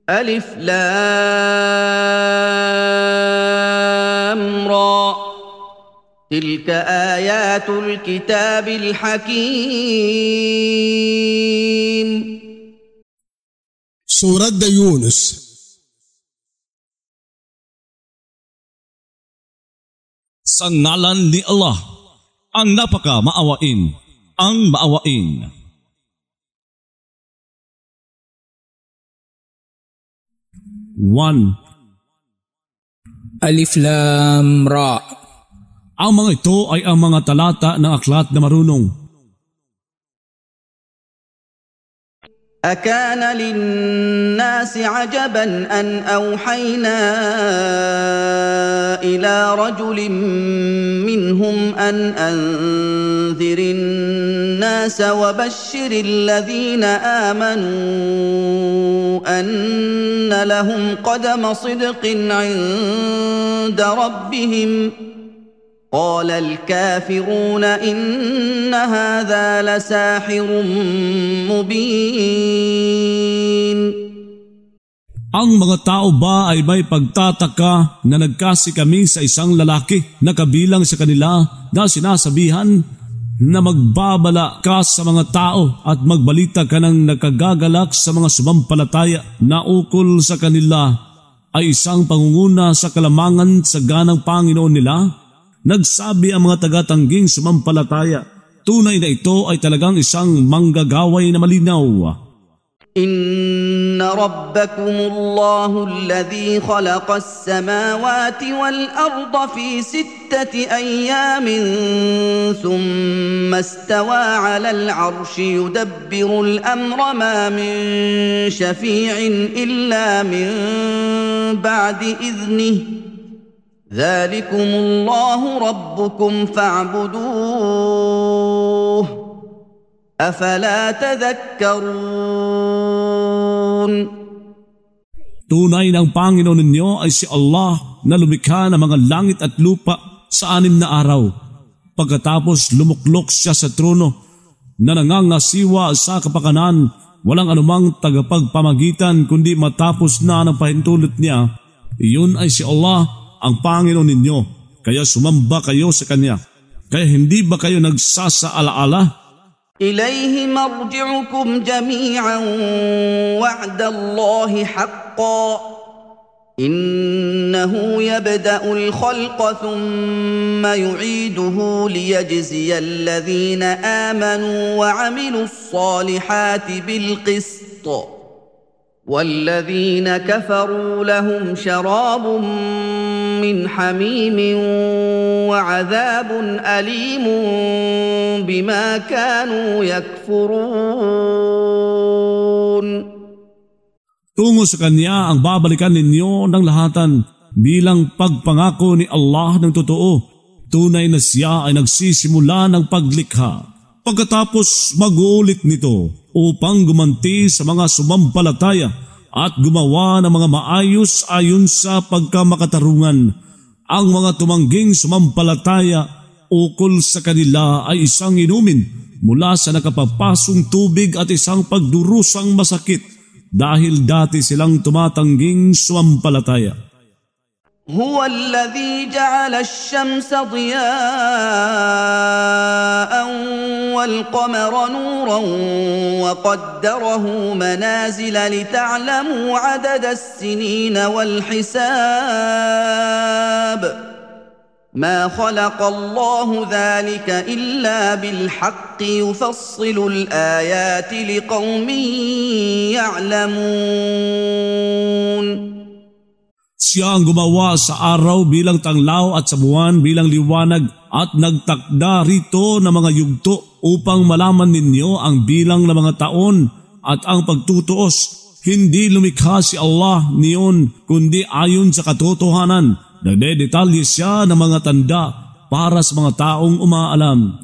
ألف لام را تلك آيات الكتاب الحكيم. Surat Yunus. Sa ngalan ni Allah, ang napaka-maawain, ang maawain. One. Alif Lam Ra. Ang mga ito ay ang mga talata ng aklat na marunong. أكان للناس عجبا أن أوحينا إلى رجل منهم أن أنذر الناس وبشر الذين آمنوا أن لهم قدم صدق عند ربهم قال الكافرون إن هذا لساحر مبين. Ang mga tao ba ay may pagtataka na nagkasi kami sa isang lalaki na kabilang sa kanila na sinasabihan na magbabala ka sa mga tao at magbalita ka ng nagkagagalak sa mga sumampalataya na ukol sa kanila ay isang pangunguna sa kalamangan sa ganang Panginoon nila? Nagsabi ang mga taga-tangging sumampalataya, tunay na ito ay talagang isang manggagaway na malinaw. إن ربكم الله الذي خلق السماوات والأرض في 6 أيام ثم استوى على العرش يدبر الأمر ما من شفيع إلا من بعد إذنه ذلكم الله ربكم فاعبدوه أفلا تذكرون. Tunay na ang Panginoon ninyo ay si Allah na lumikha ng mga langit at lupa sa 6 na araw. Pagkatapos lumuklok siya sa trono na nangangasiwa sa kapakanan, walang anumang tagapagpamagitan kundi matapos na ng pahintulot niya. Iyon ay si Allah ang Panginoon ninyo, kaya sumamba kayo sa Kanya. Kaya hindi ba kayo nagsasaalaala? إليه مرجعكم جميعا وعد الله حقا إنه يبدأ الخلق ثم يعيده ليجزي الذين آمنوا وعملوا الصالحات بالقسط والذين كفروا لهم شراب من حميم وعذاب أليم بما كانوا يكفرون. Tungo sa Kanya ang babalikan ninyo ng lahatan bilang pagpangako ni Allah ng totoo. Tunay na Siya ay nagsisimula ng paglikha. Pagkatapos mag-uulit nito upang gumanti sa mga sumampalataya at gumawa ng mga maayos ayon sa pagkamakatarungan. Ang mga tumangging sumampalataya ukol sa kanila ay isang inumin mula sa nakapapasong tubig at isang pagdurusang masakit dahil dati silang tumatangging sumampalataya. هو الذي جعل الشمس ضياء والقمر نورا وقدره منازل لتعلموا عدد السنين والحساب ما خلق الله ذلك إلا بالحق يفصل الآيات لقوم يعلمون. Siya ang gumawa sa araw bilang tanglaw at sa buwan bilang liwanag at nagtakda rito ng mga yugto upang malaman ninyo ang bilang ng mga taon at ang pagtutuos. Hindi lumikha si Allah niyon kundi ayon sa katotohanan. Nagdedetalye siya ng mga tanda para sa mga taong umaalam.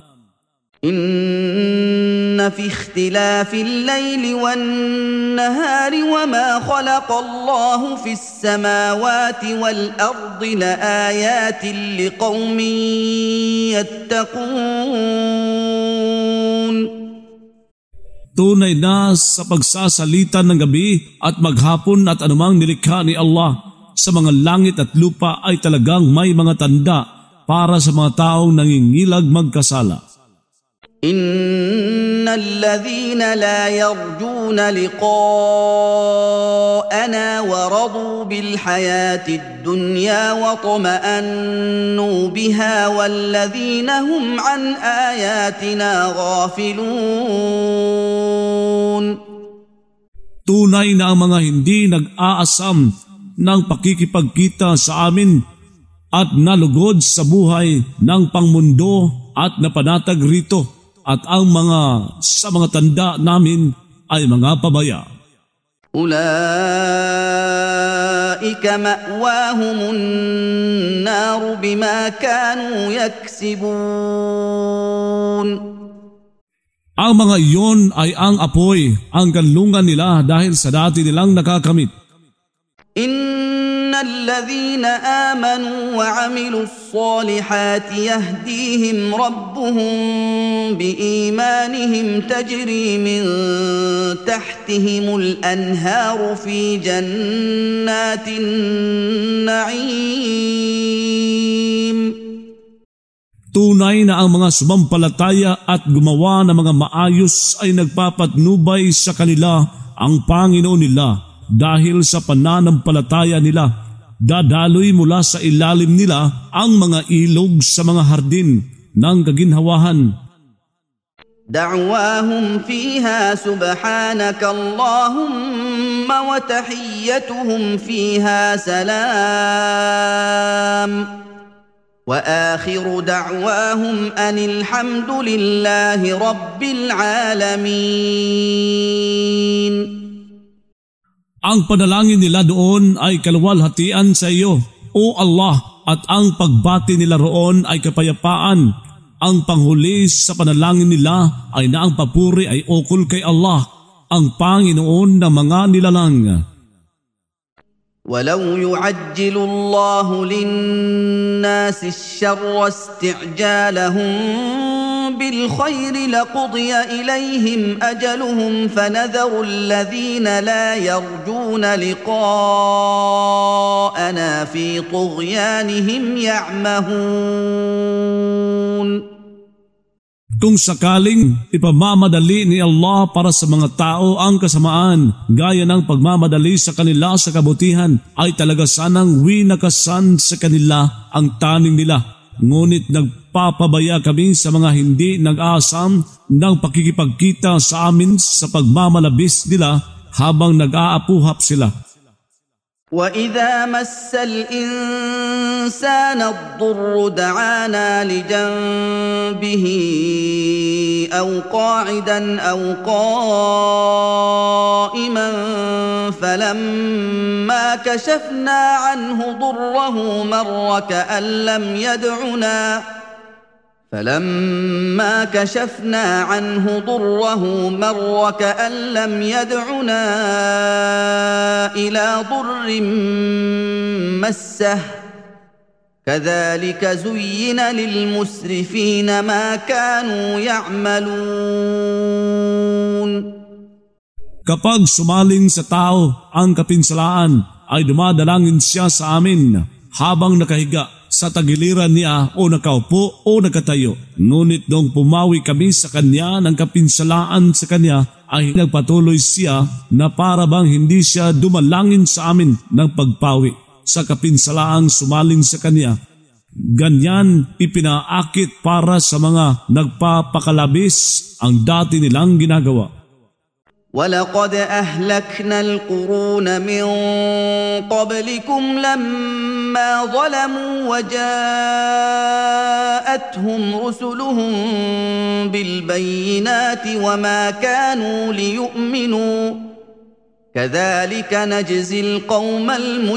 إن في اختلاف الليل والنهار وما خلق الله في السماوات والأرض لآيات لقوم يتقون. Tunay na sa pagsasalita ng gabi at maghapon at anumang nilikha ni Allah sa mga langit at lupa ay talagang may mga tanda para sa mga taong nangingilag magkasala. إن الذين لا يرجون لقاءنا ورضوا بالحياة الدنيا واطمأنوا بها والذين هم عن آياتنا غافلون. Tunay na ang mga hindi nag-aasam ng pakikipagkita sa amin at nalugod sa buhay ng pangmundo at napanatag rito at ang mga sa mga tanda namin ay mga pabaya. أولئك مأواهم النار بما كانوا يكسبون. Ang mga iyon ay ang apoy, ang kanlungan nila dahil sa dati nilang nakakamit. إن الذين آمنوا وعملوا الصالحات يهديهم ربهم بإيمانهم تجري من تحتهم الأنهار في جنات النعيم. Tunay na ang mga sumampalataya at gumawa ng mga maayos ay nagpapatnubay sa kanila ang Panginoon nila dahil sa pananampalataya nila. Dadaloy mula sa ilalim nila ang mga ilog sa mga hardin ng kaginhawahan. دعواهم فيها سبحانك اللهم وتحيتهم فيها سلام وآخر دعواهم أن الحمد لله رب العالمين. Ang panalangin nila doon ay kaluwalhatian sa iyo, O Allah, at ang pagbati nila roon ay kapayapaan. Ang panghuli sa panalangin nila ay na ang papuri ay ukol kay Allah, ang Panginoon ng mga nilalang. ولو يعجل الله للناس الشر استعجالهم بالخير لقضي إليهم أجلهم فنذر الذين لا يرجون لقاءنا في طغيانهم يعمهون. Kung sakaling ipamamadali ni Allah para sa mga tao ang kasamaan, gaya ng pagmamadali sa kanila sa kabutihan, ay talaga sanang winakasan sa kanila ang taning nila. Ngunit nagpapabaya kami sa mga hindi nag-aasam ng pakikipagkita sa amin sa pagmamalabis nila habang nag-aapuhap sila. وَإِذَا مَسَّ الْإِنسَانَ الضُّرُّ دَعَانَا لِجَنبِهِ أَوْ قَاعِدًا أَوْ قَائِمًا فَلَمَّا كَشَفْنَا عَنْهُ ضُرَّهُ مَرَّ كَأَن لَّمْ يَدْعُنَا إِلَى ضُرٍّ مَّسَّهُ كَذَلِكَ زُيِّنَ لِلْمُسْرِفِينَ مَا كَانُوا يَعْمَلُونَ. Kapag sumaling sa tao ang kapinsalaan, ay dumadalangin siya sa amin habang nakahiga sa tagiliran niya o nakaupo o nakatayo. Ngunit nung pumawi kami sa kanya ng kapinsalaan sa kanya, ay nagpatuloy siya na para bang hindi siya dumalangin sa amin ng pagpawi sa kapinsalaang sumaling sa kanya. Ganyan ipinaakit para sa mga nagpapakalabis ang dati nilang ginagawa. وَلَقَدْ أَهْلَكْنَا الْقُرُونَ مِنْ قَبْلِكُمْ لَمَّا ظَلَمُوا وَجَاءَتْهُمْ رُسُلُهُم بِالْبَيِّنَاتِ وَمَا كَانُوا لِيُؤْمِنُوا كَذَلِكَ نَجْزِي الْقَوْمَ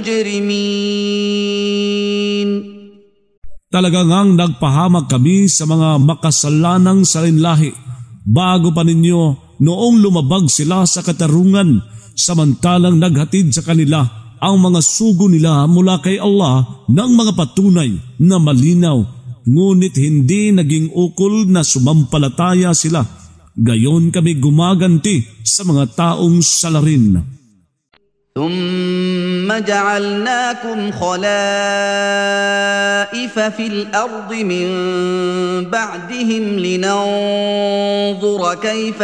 الْمُجْرِمِينَ. Talagang nagpahamak kami sa mga makasalanang salinlahi bago pa ninyo noong lumabag sila sa katarungan, samantalang naghatid sa kanila ang mga sugo nila mula kay Allah ng mga patunay na malinaw, ngunit hindi naging ukol na sumampalataya sila. gayon kami gumaganti sa mga taong salarin. ثم جعلناكم خلائف في الأرض من بعدهم لننظر كيف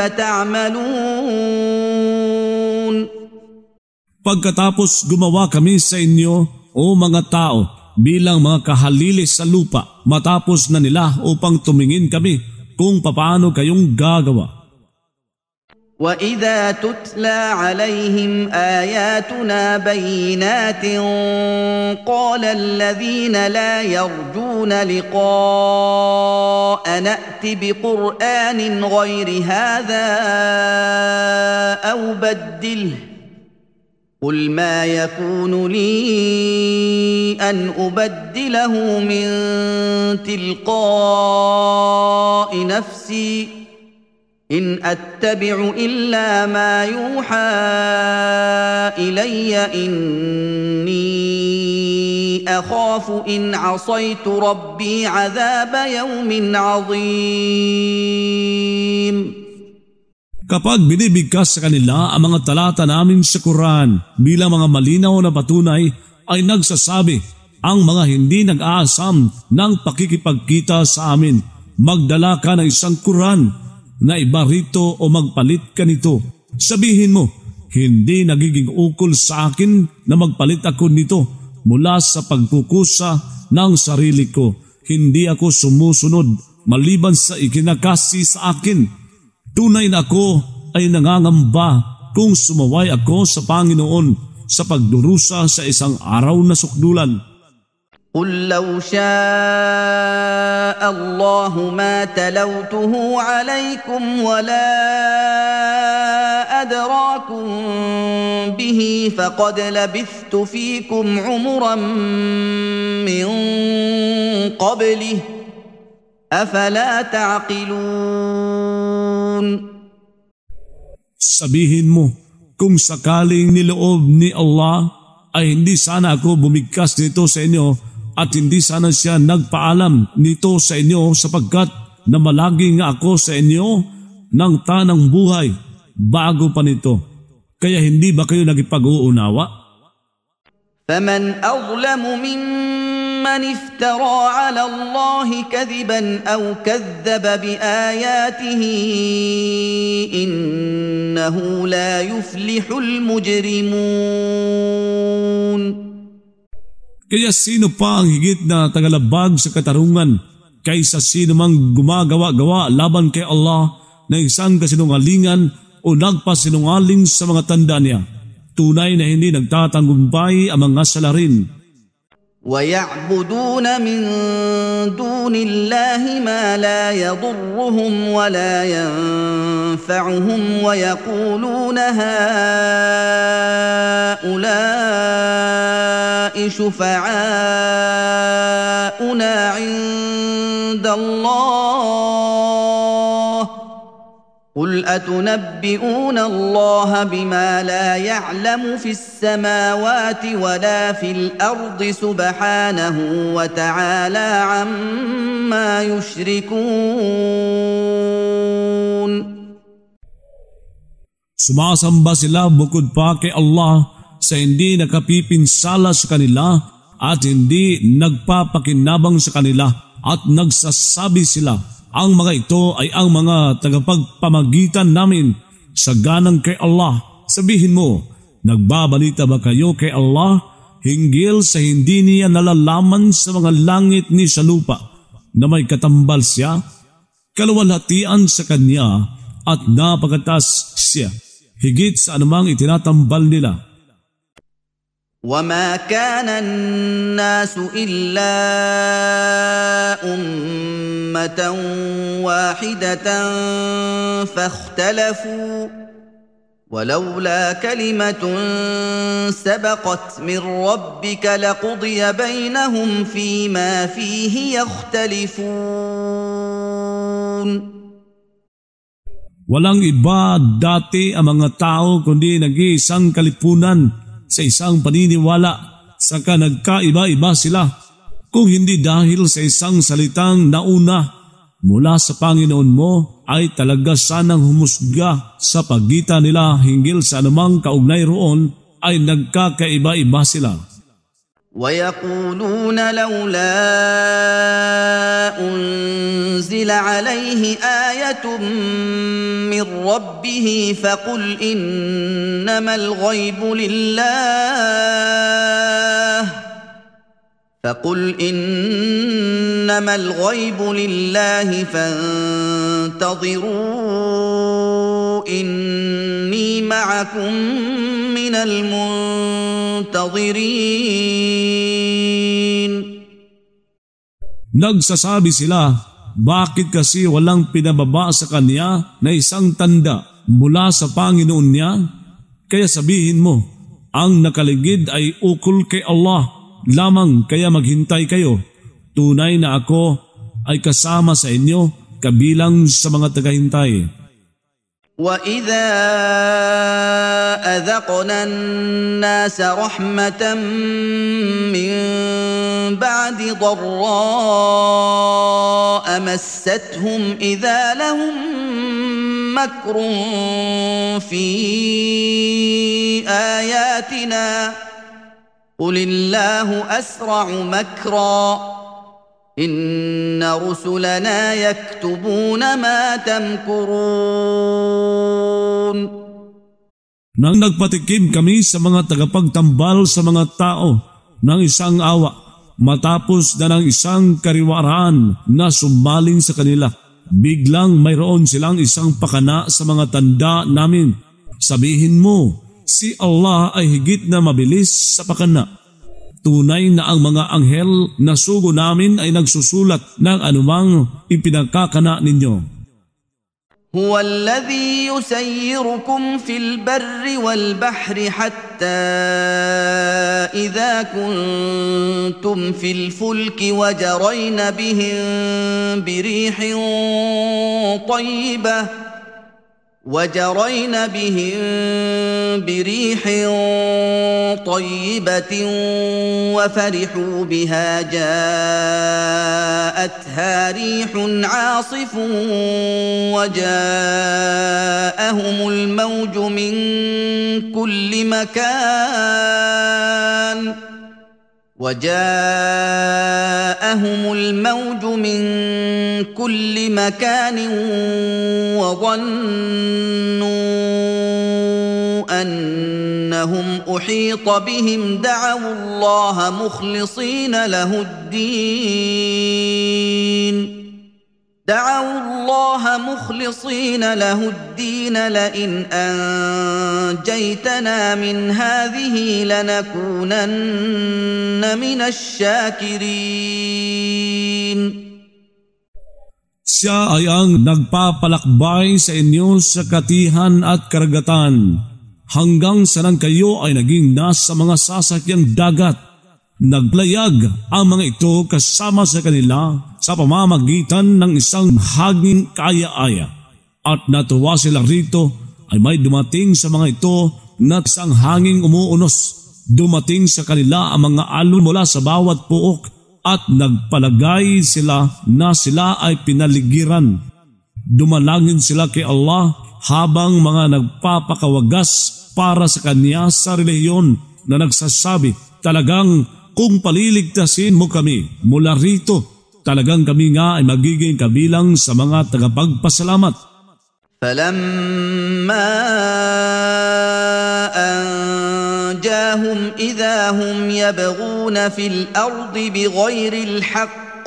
تعملون. Pagkatapos gumawa kami sa inyo, o mga tao, bilang mga kahalili sa lupa, matapos na nila upang tumingin kami kung papaano kayong gagawa. وَإِذَا تُتْلَى عَلَيْهِمْ آيَاتُنَا بَيِّنَاتٍ قَالَ الَّذِينَ لَا يَرْجُونَ لِقَاءَنَا ائْتِ بِقُرْآنٍ غَيْرِ هَذَا أَوْ بَدِّلْهُ قُلْ مَا يَكُونُ لِي أَنْ أُبَدِّلَهُ مِنْ تِلْقَاءِ نَفْسِي إن أتبع إلا ما يوحى إلي إني أخاف إن عصيت ربي عذاب يوم عظيم. Kapag binibigkas sa kanila ang mga talata namin sa Quran bilang mga malinaw na patunay, ay nagsasabi ang mga hindi nag-aasam ng pakikipagkita sa amin, magdala ka ng isang Quran na iba rito o magpalit ka nito. Sabihin mo, hindi nagiging ukol sa akin na magpalit ako nito mula sa pagkukusa ng sarili ko. Hindi ako sumusunod maliban sa ikinakasi sa akin. Tunay na ako ay nangangamba kung sumaway ako sa Panginoon sa pagdurusa sa isang araw na sukdulan. قُل لَّوْ شَاءَ اللَّهُ مَا تَلَوْتُهُ عَلَيْكُمْ وَلَا أَدْرَاكُم بِهِ فَقَدْ لَبِثْتُ فِيكُمْ عُمُرًا مِّن قَبْلِهِ أَفَلَا تَعْقِلُونَ. Sabihin mo, kung sakaling niloob ni Allah ay hindi sana ako bumigkas nito sa inyo at hindi sana siya nagpaalam nito sa inyo sapagkat na malagi nga ako sa inyo ng tanang buhay bago pa nito. Kaya hindi ba kayo nagipag-uunawa? فَمَنْ أَظْلَمُ مِمَّنِ افْتَرَى عَلَى اللَّهِ كَذِبًا أَوْ كَذَّبَ بِآيَاتِهِ إِنَّهُ لَا يُفْلِحُ الْمُجْرِمُونَ. Kaya sino pa ang higit na tagalabag sa katarungan kaysa sino mang gumagawa-gawa laban kay Allah na isang kasinungalingan o nagpasinungaling sa mga tanda niya? Tunay na hindi nagtatanggumpay ang mga salarin. وَيَعْبُدُونَ مِن دُونِ اللَّهِ مَا لَا يَضُرُّهُمْ وَلَا يَنفَعُهُمْ وَيَقُولُونَ هَٰؤُلَاءِ شُفَعَاؤُنَا عِندَ اللَّهِ قُلْ أَتُنَبِّئُونَ اللَّهَ بِمَا لَا يَعْلَمُ فِي السَّمَاوَاتِ وَلَا فِي الْأَرْضِ سُبْحَانَهُ وَتَعَالَى عَمَّا يُشْرِكُونَ. Sumasamba sila bukod pa kay Allah sa hindi nakapipinsala sa kanila at hindi nagpapakinabang sa kanila at nagsasabi sila, ang mga ito ay ang mga tagapagpamagitan namin sa ganang kay Allah. Sabihin mo, nagbabalita ba kayo kay Allah hinggil sa hindi niya nalalaman sa mga langit ni sa lupa na may katambal siya? Kaluwalhatian sa kanya at napakatas siya, higit sa anumang itinatambal nila. وَمَا كَانَ النَّاسُ إِلَّا أُمَّةً وَاحِدَةً فَاخْتَلَفُوا وَلَوْلَا كَلِمَةٌ سَبَقَتْ مِنْ رَبِّكَ لَقُضِيَ بَيْنَهُمْ فِيمَا فِيهِ يَخْتَلِفُونَ. Walang iba dati ang mga tao kundi nag-iisang kalipunan sa isang paniniwala, saka nagkaiba-iba sila kung hindi dahil sa isang salitang nauna mula sa Panginoon mo ay talaga sanang humusga sa pagitan nila hinggil sa anumang kaugnay roon ay nagkakaiba-iba sila. وَيَقُولُونَ لَوْلَا أُنْزِلَ عَلَيْهِ آيَةٌ مِّن رَّبِّهِ فَقُلْ إِنَّمَا الْغَيْبُ لِلَّهِ فَانتَظِرُوا إِنِّي مَعَكُمْ مِنَ الْمُنْتَظِرِينَ. Nagsasabi sila, bakit kasi walang pinababa sa kanya na isang tanda mula sa Panginoon niya? Kaya sabihin mo, ang nakaligid ay ukol kay Allah lamang, kaya maghintay kayo. Tunay na ako ay kasama sa inyo kabilang sa mga tagahintay. وَإِذَا أَذَقْنَا النَّاسَ رَحْمَةً مِّن بَعْدِ ضَرَّاءَ مَسَّتْهُمْ إِذَا لَهُم مَّكْرٌ فِي آيَاتِنَا قُلِ اللَّهُ أَسْرَعُ مَكْرًا إِنَّ رُسُلَنَا يَكْتُبُونَ مَا تَمْكُرُونَ. Nang nagpatikim kami sa mga tagapagtambal sa mga tao ng isang awa, matapos na ng isang kariwaran na sumaling sa kanila, biglang mayroon silang isang pakana sa mga tanda namin. Sabihin mo, si Allah ay higit na mabilis sa pakana. Tunay na ang mga anghel na sugo namin ay nagsusulat ng anumang ipinagkakana ninyo. هو الذي يسيركم في البر والبحر حتى إذا كنتم في الفلك وجرين بهم بريح طيبة وفرحوا بها جاءتها ريح عاصف وجاءهم الموج من كل مكان وظنوا أنهم أحيط بهم دعوا الله مخلصين له الدين لئن أنجيتنا من هذه لنكونن من الشاكرين. Siya ay ang nagpapalakbay sa inyo sa katihan at karagatan hanggang sa nang kayo ay naging nasa mga sasakyang dagat. Naglayag ang mga ito kasama sa kanila sa pamamagitan ng isang hanging kaaya-aya. At natuwa sila rito ay may dumating sa mga ito na isang hanging umuunos. Dumating sa kanila ang mga alon mula sa bawat puok at nagpalagay sila na sila ay pinaligiran. Dumalangin sila kay Allah habang mga nagpapakawagas para sa kanya sa relihiyon na nagsasabi, talagang kung paliligtasin mo kami mula rito, talagang kami nga ay magiging kabilang sa mga tagapagpasalamat. فَلَمَّا أَنْجَاهُمْ إِذَا هُمْ يَبْغُونَ فِي الْأَرْضِ بِغَيْرِ الْحَقِّ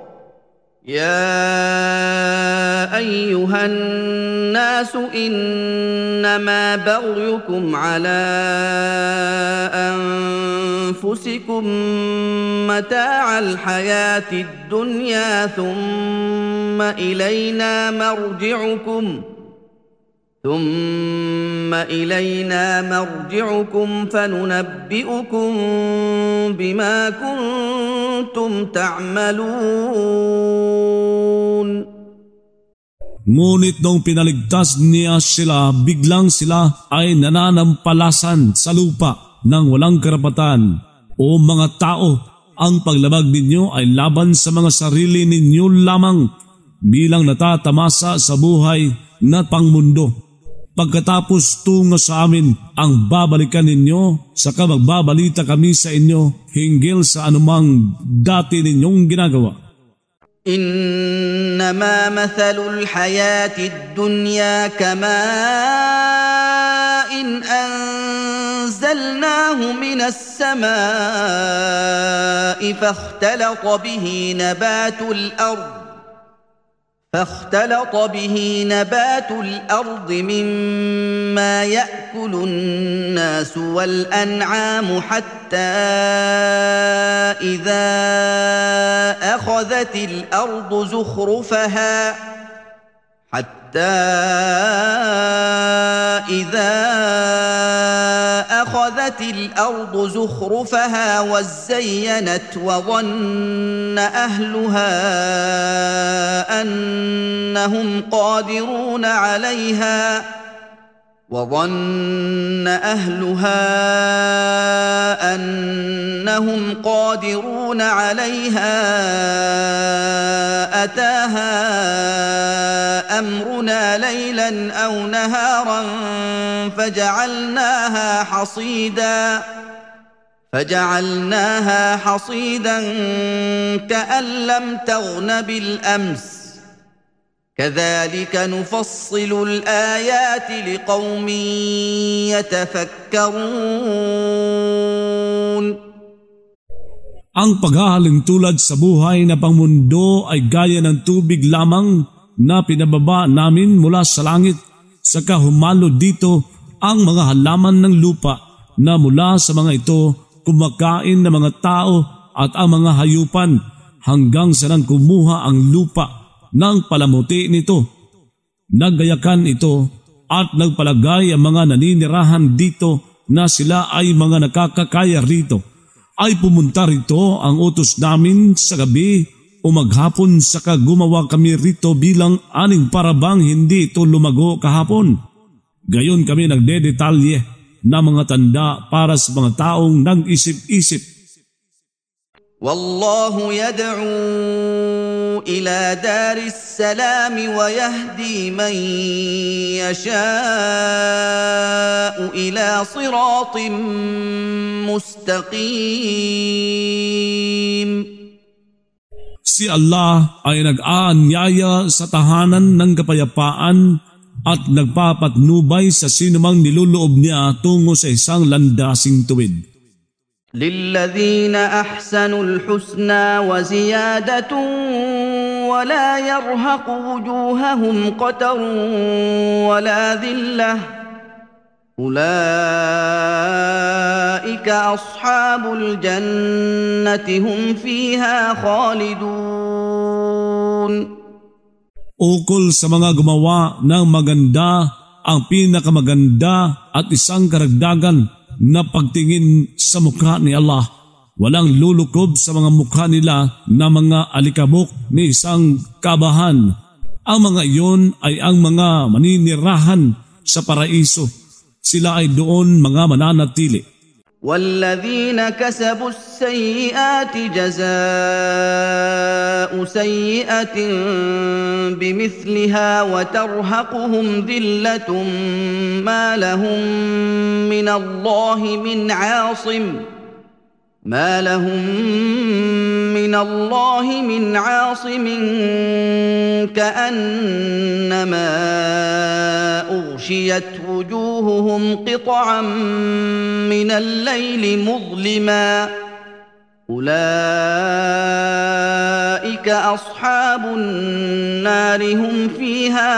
يَا أَيُّهَا النَّاسُ إِنَّمَا بَغْيُكُمْ عَلَى أَنفُسِكُمْ مَتَاعَ الْحَيَاةِ الدُّنْيَا ثُمَّ إِلَيْنَا مَرْجِعُكُمْ فَنُنَبِّئُكُمْ بِمَا كُنتُمْ تَعْمَلُونَ. Ngunit nung pinaligtas niya sila, biglang sila ay nananampalasan sa lupa ng walang karapatan. O mga tao, ang paglabag ninyo ay laban sa mga sarili ninyo lamang. bilang natatamasa sa buhay na pangmundo. Pagkatapos tungo sa amin ang babalikan ninyo, saka magbabalita kami sa inyo hinggil sa anumang dati ninyong ginagawa. إنما مثل الحياة الدنيا كماء أنزلناه من السماء فاختلط به نبات الأرض مما يأكل الناس والأنعام حتى إذا أخذت الأرض زخرفها وزينت وظن أهلها أنهم قادرون عليها أتاها أمرنا ليلا أو نهارا فجعلناها حصيدا كأن لم تغن بالأمس كذلك نفصل الآيات لقوم يتفكرون. Ang paghahaling tulad sa buhay na pangmundo ay gaya ng tubig lamang na pinababa namin mula sa langit, saka humalo dito ang mga halaman ng lupa na mula sa mga ito kumakain ng mga tao at ang mga hayupan hanggang sa nang kumuha ang lupa ng palamuti nito. Naggayakan ito at nagpalagay ang mga naninirahan dito na sila ay mga nakakakaya rito. Ay pumunta rito ang utos namin sa gabi o maghapon, saka gumawa kami rito bilang aning parabang hindi ito lumago kahapon. Gayon kami nagdedetalye na mga tanda para sa mga taong nag-isip-isip. Wallahu yad'u ila daris salam wa yahdi man yasha'u ila siratin mustaqim. Si Allah ay nag-aanyaya sa tahanan ng kapayapaan at nagpapatnubay sa sinumang niluloob niya tungo sa isang landasing tuwid. للذين أحسنوا الحسنى وزيادة ولا يرهق وجوههم قتر ولا ذلة أولئك أصحاب الجنة هم فيها خالدون. Ukol sa mga gumawa ng maganda ang pinakamaganda at isang karagdagan na pagtingin sa mukha ni Allah. Walang lulukob sa mga mukha nila na mga alikabok ni isang kabahan. Ang mga iyon ay ang mga maninirahan sa paraiso. Sila ay doon mga mananatili. وَالَّذِينَ كَسَبُوا السَّيِّئَاتِ جَزَاءُ سَيِّئَةٍ بِمِثْلِهَا وَتَرْهَقُهُمْ ذِلَّةٌ مَا لَهُم مِّنَ اللَّهِ مِنْ عَاصِمٍ كَأَنَّمَا أُغْشِيَتْ وُجُوهُهُمْ قِطَعًا مِّنَ اللَّيْلِ مُظْلِمًا أُولَئِكَ أَصْحَابُ النَّارِ هُمْ فِيهَا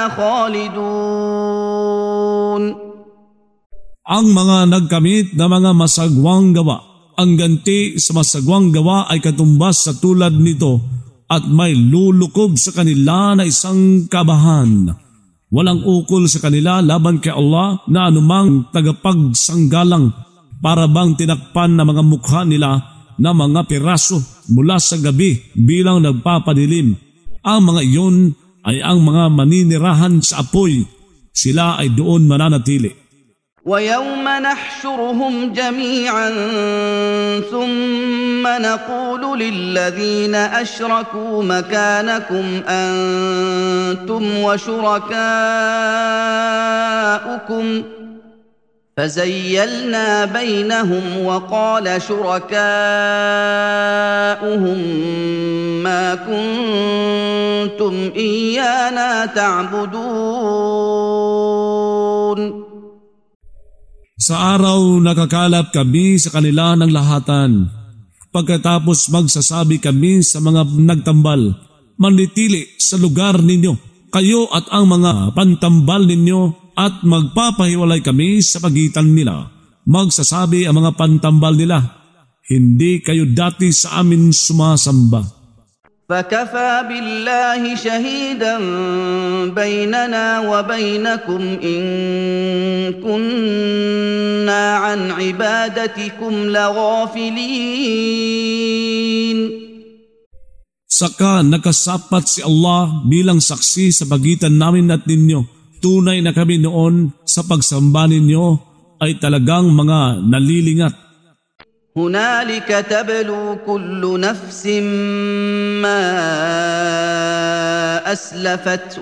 خَالِدُونَ. Ang mga nagkamit na mga masagwang gawa, ang ganti sa masagwang gawa ay katumbas sa tulad nito at may lulukob sa kanila na isang kabahan. Walang ukol sa kanila laban kay Allah na anumang tagapagsanggalang para bang tinakpan na mga mukha nila na mga piraso mula sa gabi bilang nagpapadilim. Ang mga iyon ay ang mga maninirahan sa apoy. Sila ay doon mananatili. وَيَوْمَ نَحْشُرُهُمْ جَمِيعًا ثُمَّ نقول للذين أشركوا مكانكم أنتم وشركاؤكم فزيلنا بينهم وقال شركاؤهم ما كنتم إيانا تعبدون. Sa araw nakakalap kami sa kanila ng lahatan. Pagkatapos magsasabi kami sa mga nagtambal, manitili sa lugar ninyo, kayo at ang mga pantambal ninyo, at magpapahiwalay kami sa pagitan nila. Magsasabi ang mga pantambal nila, hindi kayo dati sa amin sumasamba. فكفى بالله شهيدا بيننا وبينكم إن كنا عن عبادتكم لغافلين. Saka nakasapat si Allah bilang saksi sa pagitan namin at ninyo. Tunay na kami noon sa pagsamba ninyo ay talagang mga nalilingat. هنالك تبلو كل نفس ما أسلفت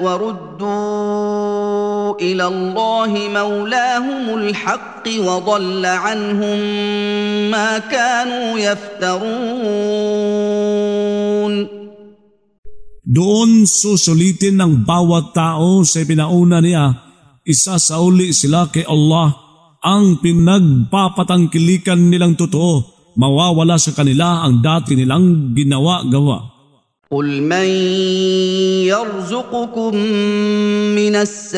وردوا إلى الله مولاهم الحق وضل عنهم ما كانوا يفترون. Doon susulitin ng bawat tao sa pinauna niya, isasauli sila kay Allah. Ang pinagpapatangkilikan nilang totoo, mawawala sa kanila ang dati nilang ginawa-gawa. قل من يرزقكم من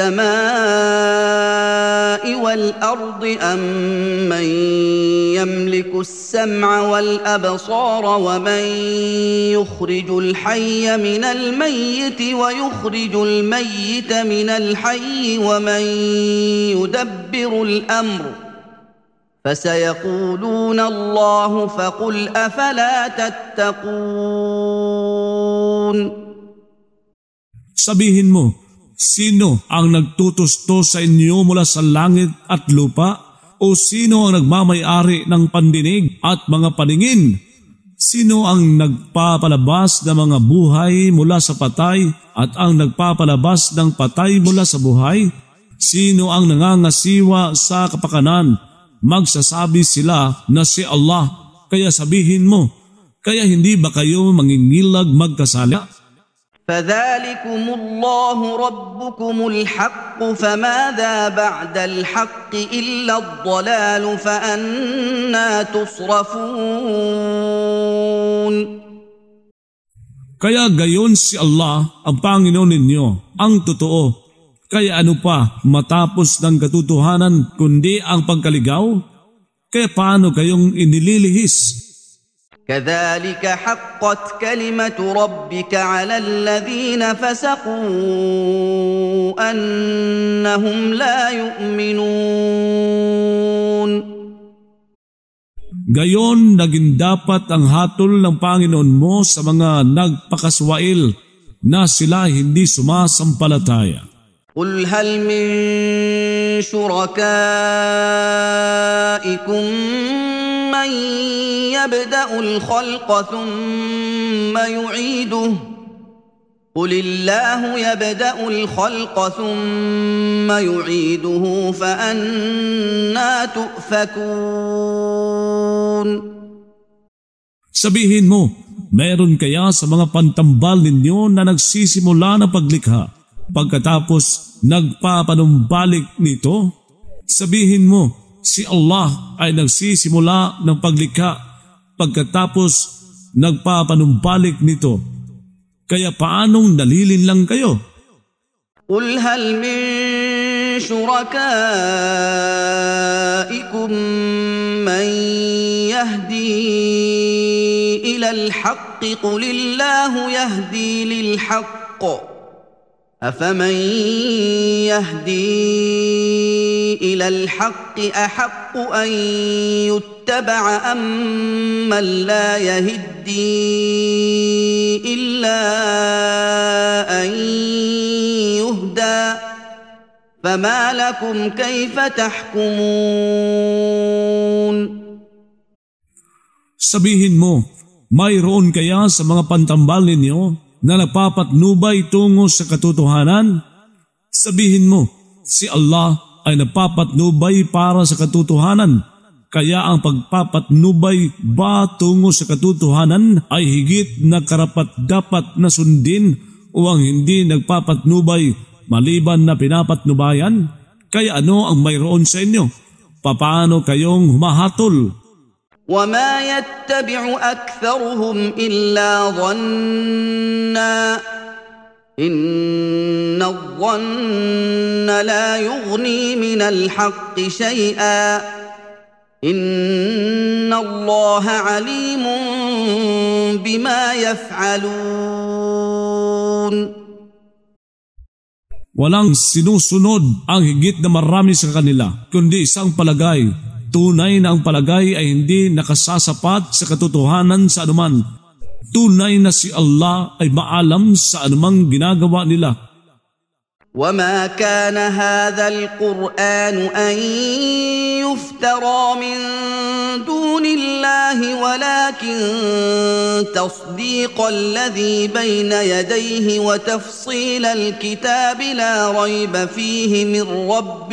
السماء والأرض أم من يملك السمع والأبصار ومن يخرج الحي من الميت ويخرج الميت من الحي ومن يدبر الأمر فسيقولون الله فقل أفلا تتقون. Sabihin mo, sino ang nagtutusto sa inyo mula sa langit at lupa? O sino ang nagmamay-ari ng pandinig at mga paningin? Sino ang nagpapalabas ng mga buhay mula sa patay at ang nagpapalabas ng patay mula sa buhay? Sino ang nangangasiwa sa kapakanan? Magsasabi sila na si Allah. Kaya sabihin mo, kaya hindi ba kayo mangingilag magkasala? فذلكم الله ربكم الحق فماذا بعد الحق إلا الضلال فأنى تصرفون. Kaya gayon si Allah ang Panginoon ninyo, ang totoo. Kaya ano pa matapos ng katotohanan kundi ang pagkaligaw? Kaya paano kayong inililihis? كذلك حقت كلمة ربك على الذين فسقوا أنهم لا يؤمنون. Gayon naging dapat ang hatol ng Panginoon mo sa mga nagpakaswail na sila hindi sumasampalataya. قل هل من شركائكم من يبدأ الخلق ثم يعيده قل الله يبدأ الخلق ثم يعيده فأنى تؤفكون. Sabihin mo, meron kaya sa mga pantambal ninyo na nagsisimula ng paglikha pagkatapos nagpapanumbalik nito? Sabihin mo, si Allah ay nagsisimula ng paglikha pagkatapos nagpapanumbalik nito. Kaya paanong nalilinlang kayo? قل هل من شركائكم من يهدي إلى الحق قل الله يهدي للحق أفمن يهدي إلى الحق أحق أن يتبع أم من لا يهدي إلا أن يهدى فما لكم كيف تحكمون. Sabihin mo, mayroon kaya sa mga pantambal ninyo na napapatnubay tungo sa katotohanan? Sabihin mo, si Allah ay napapatnubay para sa katotohanan, kaya ang pagpapatnubay ba tungo sa katotohanan ay higit na karapat-dapat na sundin o ang hindi nagpapatnubay maliban na pinapatnubayan? Kaya ano ang mayroon sa inyo? Papaano kayong humahatol? وَمَا يَتَّبِعُ أَكْثَرُهُمْ إِلَّا ظَنًّا إِنَّ الظَّنَّ لَا يُغْنِي مِنَ الْحَقِّ شَيْئًا إِنَّ اللَّهَ عَلِيمٌ بِمَا يَفْعَلُونَ. Walang sinusunod ang higit na marami sa kanila, kundi isang palagay. Tunay na ang palagay ay hindi nakasasapat sa katotohanan sa anuman. Tunay na si Allah ay maalam sa anumang ginagawa nila. وَمَا كَانَ هَذَا الْقُرْآنُ أَن يُفْتَرَى مِن دُونِ اللَّهِ وَلَكِن تَصْدِيقَ الَّذِي بَيْنَ يَدَيْهِ وَتَفْصِيلَ الْكِتَابِ لَا رَيْبَ فِيهِ مِن رَّبِّ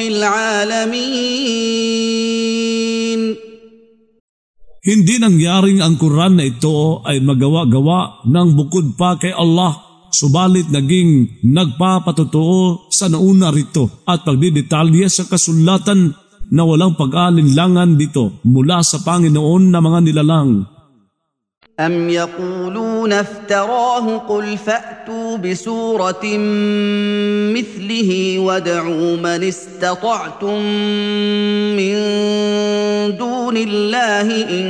الْعَالَمِينَ. Hindi nangyaring ang Quran na ito ay magawa-gawa ng bukod pa kay Allah, subalit naging nagpapatotoo sa nauna rito at pagdidetalye sa kasulatan na walang pag-alinlangan dito mula sa Panginoon na mga nilalang. أَمْ يَقُولُونَ افْتَرَاهُ قُلْ فَأْتُوا بِسُورَةٍ مِثْلِهِ وَادْعُوا مَنِ اسْتَطَعْتُم مِّن دُونِ اللَّهِ إِن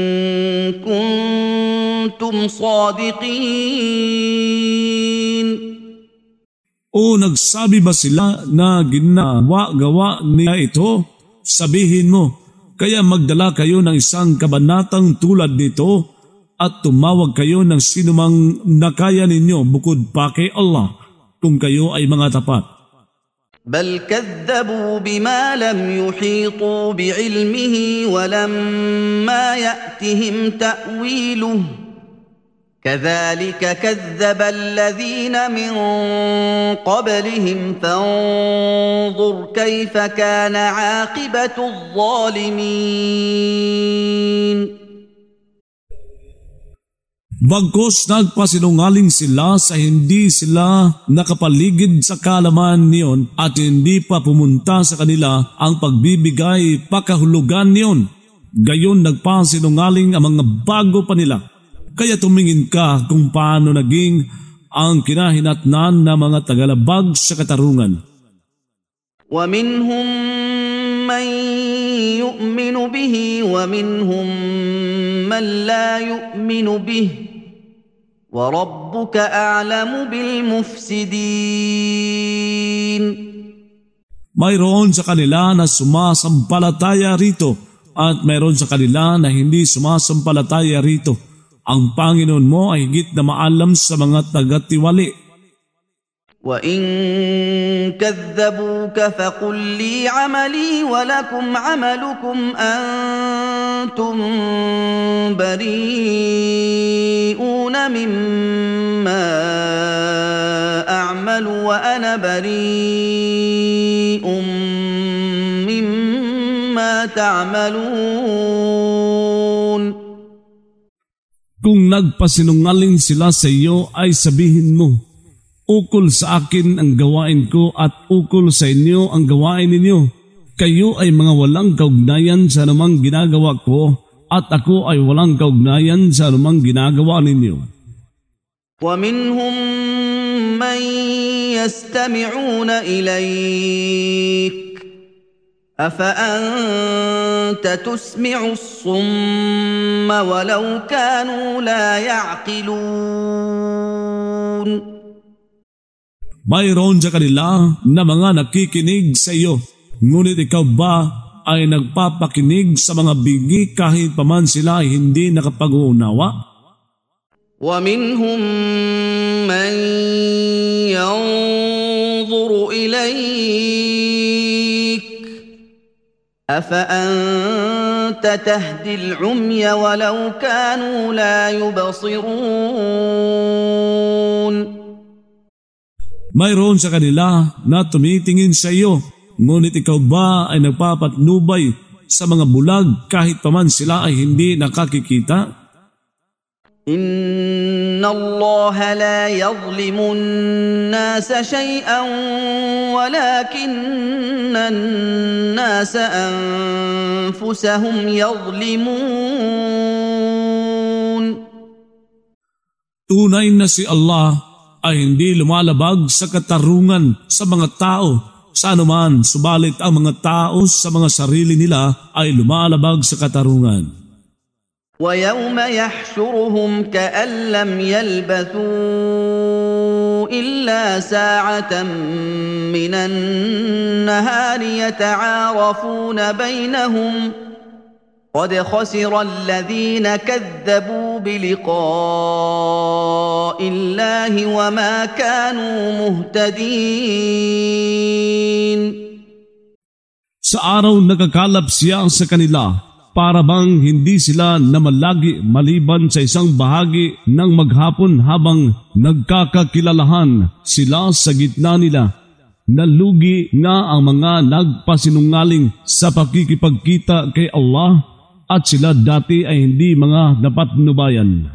كُنتُمْ صَادِقِينَ. O nagsabi ba sila na ginawa-gawa niya ito? Sabihin mo, kaya magdala kayo ng isang kabanatang tulad nito at tumawag kayo ng sinumang nakaya ninyo bukod pa kay Allah kung kayo ay mga tapat. بل كذبوا بما لم يحيطوا بعلمه ولما يأتهم تأويله كذلك كذب الذين من قبلهم فانظر كيف كان عاقبة الظالمين. Bagkus nagpasinungaling sila sa hindi sila nakapaligid sa kaalaman niyon at hindi pa pumunta sa kanila ang pagbibigay pakahulugan niyon. Gayon nagpasinungaling ang mga bago pa nila. Kaya tumingin ka kung paano naging ang kinahinatnan ng mga tagalabag sa katarungan. وَمِنْهُمْ مَنْ يُؤْمِنُ بِهِ وَمِنْهُمْ مَنْ لَا يُؤْمِنُ بِهِ وَرَبُّكَ أَعْلَمُ بِالْمُفْسِدِينَ. Mayroon sa kanila na sumasampalataya rito at mayroon sa kanila na hindi sumasampalataya rito. Ang Panginoon mo ay higit na maalam sa mga tagatiwali. وَإِن كَذَّبُوكَ فَقُل لِّي عَمَلِي وَلَكُمْ عَمَلُكُمْ أَنتُم بَرِيئُونَ مِمَّا أَعْمَلُ وَأَنَا بَرِيءٌ مِّمَّا تَعْمَلُونَ. Kung nagpasinungaling sila sa iyo ay sabihin mo, ukol sa akin ang gawain ko at ukol sa inyo ang gawain ninyo. Kayo ay mga walang kaugnayan sa anumang ginagawa ko at ako ay walang kaugnayan sa anumang ginagawa ninyo. وَمِنْهُمْ مَنْ يَسْتَمِعُونَ إِلَيْكَ أَفَأَنْتَ تُسْمِعُ الصُّمَّ وَلَوْ كَانُوا لَا يَعْقِلُونَ. Mayroon sa kanila na mga nakikinig sa iyo, ngunit ikaw ba ay nagpapakinig sa mga bingi kahit paman sila ay hindi nakapag-uunawa? وَمِنْهُمْ مَنْ يَنْظُرُ إِلَيْكَ أَفَأَنْتَ أنت تهدي العمي ولو كانوا لا يبصرون. Mayroon sa kanila na tumitingin sa iyo, ngunit ikaw ba ay nagpapatnubay sa mga bulag kahit paman sila ay hindi nakakikita? إن الله لا يظلم الناس شيئا ولكن الناس أنفسهم يظلمون. Tunay na si Allah ay hindi lumalabag sa katarungan sa mga tao sa anuman, subalit ang mga tao sa mga sarili nila ay lumalabag sa katarungan. ويوم يحشرهم كأن لم يلبثوا إلا ساعة من النهار يتعارفون بينهم قد خسر الذين كذبوا بلقاء الله وما كانوا مهتدين. Sa araw nagkakalap siya sa kanila, para bang hindi sila namalagi maliban sa isang bahagi ng maghapon habang nagkakakilalahan sila sa gitna nila. Nalugi nga ang mga nagpasinungaling sa pakikipagkita kay Allah at sila dati ay hindi mga napatnubayan.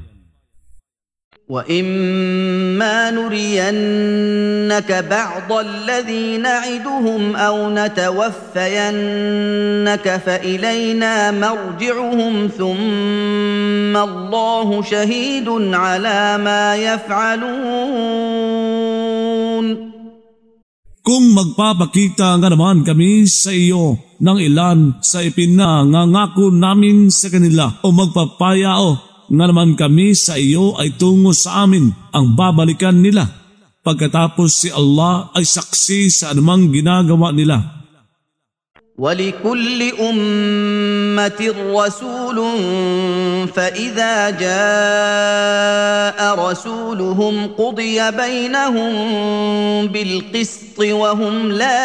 وَإِمَّا نُرِيَنَّكَ بَعْضَ الَّذِي نَعِدُهُمْ أَوْ نَتَوَفَّيَنَّكَ فَإِلَيْنَا مَرْجِعُهُمْ ثُمَّ اللَّهُ شَهِيدٌ عَلَى مَا يَفْعَلُونَ. Kung magpapakita nga naman kami sa iyo ng ilan sa ipinangangako namin sa kanila o magpapayao nga naman kami sa iyo ay tungo sa amin ang babalikan nila, pagkatapos si Allah ay saksi sa anumang ginagawa nila. وَلِكُلِّ أُمَّةٍ رَسُولٌ فَإِذَا جَاءَ رَسُولُهُمْ قُضِيَ بَيْنَهُم بِالْقِسْطِ وَهُمْ لَا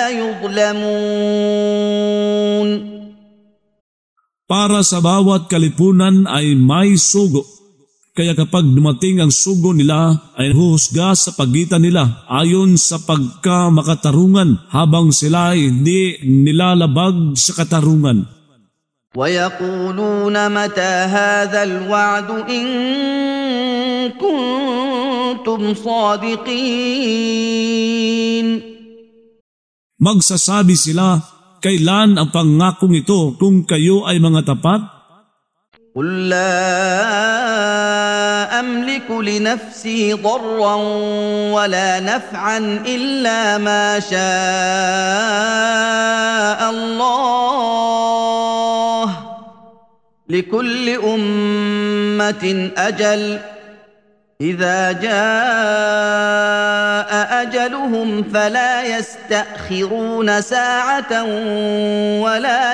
يُظْلَمُونَ. Para sa bawat kalipunan ay may sugo, kaya kapag dumating ang sugo nila ay huhusga sa pagitan nila ayon sa pagkamakatarungan habang sila ay hindi nilalabag sa katarungan. وَيَقُولُونَ مَتَى هَذَا الْوَعْدُ إِن كُنتُمْ صَادِقِينَ. Magsasabi sila, kailan ang pangakong ito kung kayo ay mga tapat? قُل لَّا أَمْلِكُ لِنَفْسِي ضَرًّا وَلَا نَفْعًا إِلَّا مَا شَاءَ اللَّهُ لِكُلِّ أُمَّةٍ أَجَلٌ إِذَا جَاءَ أَجَلُهُمْ فَلَا يَسْتَأْخِرُونَ سَاعَةً وَلَا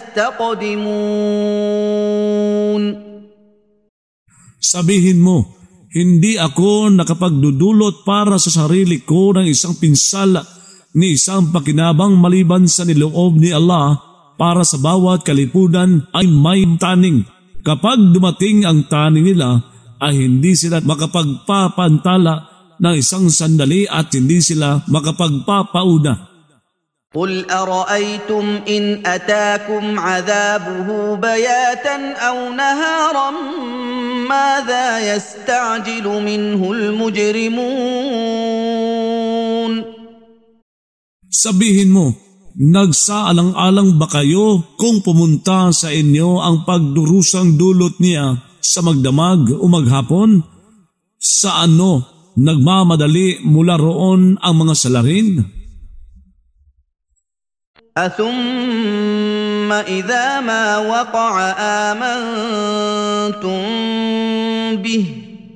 يَسْتَقْدِمُونَ. Sabihin mo, hindi ako nakapagdudulot para sa sarili ko ng isang pinsala ni isang pakinabang maliban sa niloob ni Allah. Para sa bawat kalipunan ay may taning. Kapag dumating ang taning nila, ay hindi sila makapagpapantala ng isang sandali at hindi sila makapagpapauna. قُلْ أَرَأَيْتُمْ إِنْ أَتَاكُمْ عَذَابُهُ بَيَاتًا أَوْ نَهَارًا مَاذَا يَسْتَعْجِلُ مِنْهُ الْمُجْرِمُونَ. Sabihin mo, nagsaalang-alang ba kayo kung pumunta sa inyo ang pagdurusang dulot niya sa magdamag o maghapon? Sa ano nagmamadali mula roon ang mga salarin? أَثُمَّ إِذَا مَا وَقَعَ آمَنْتُمْ بِهِ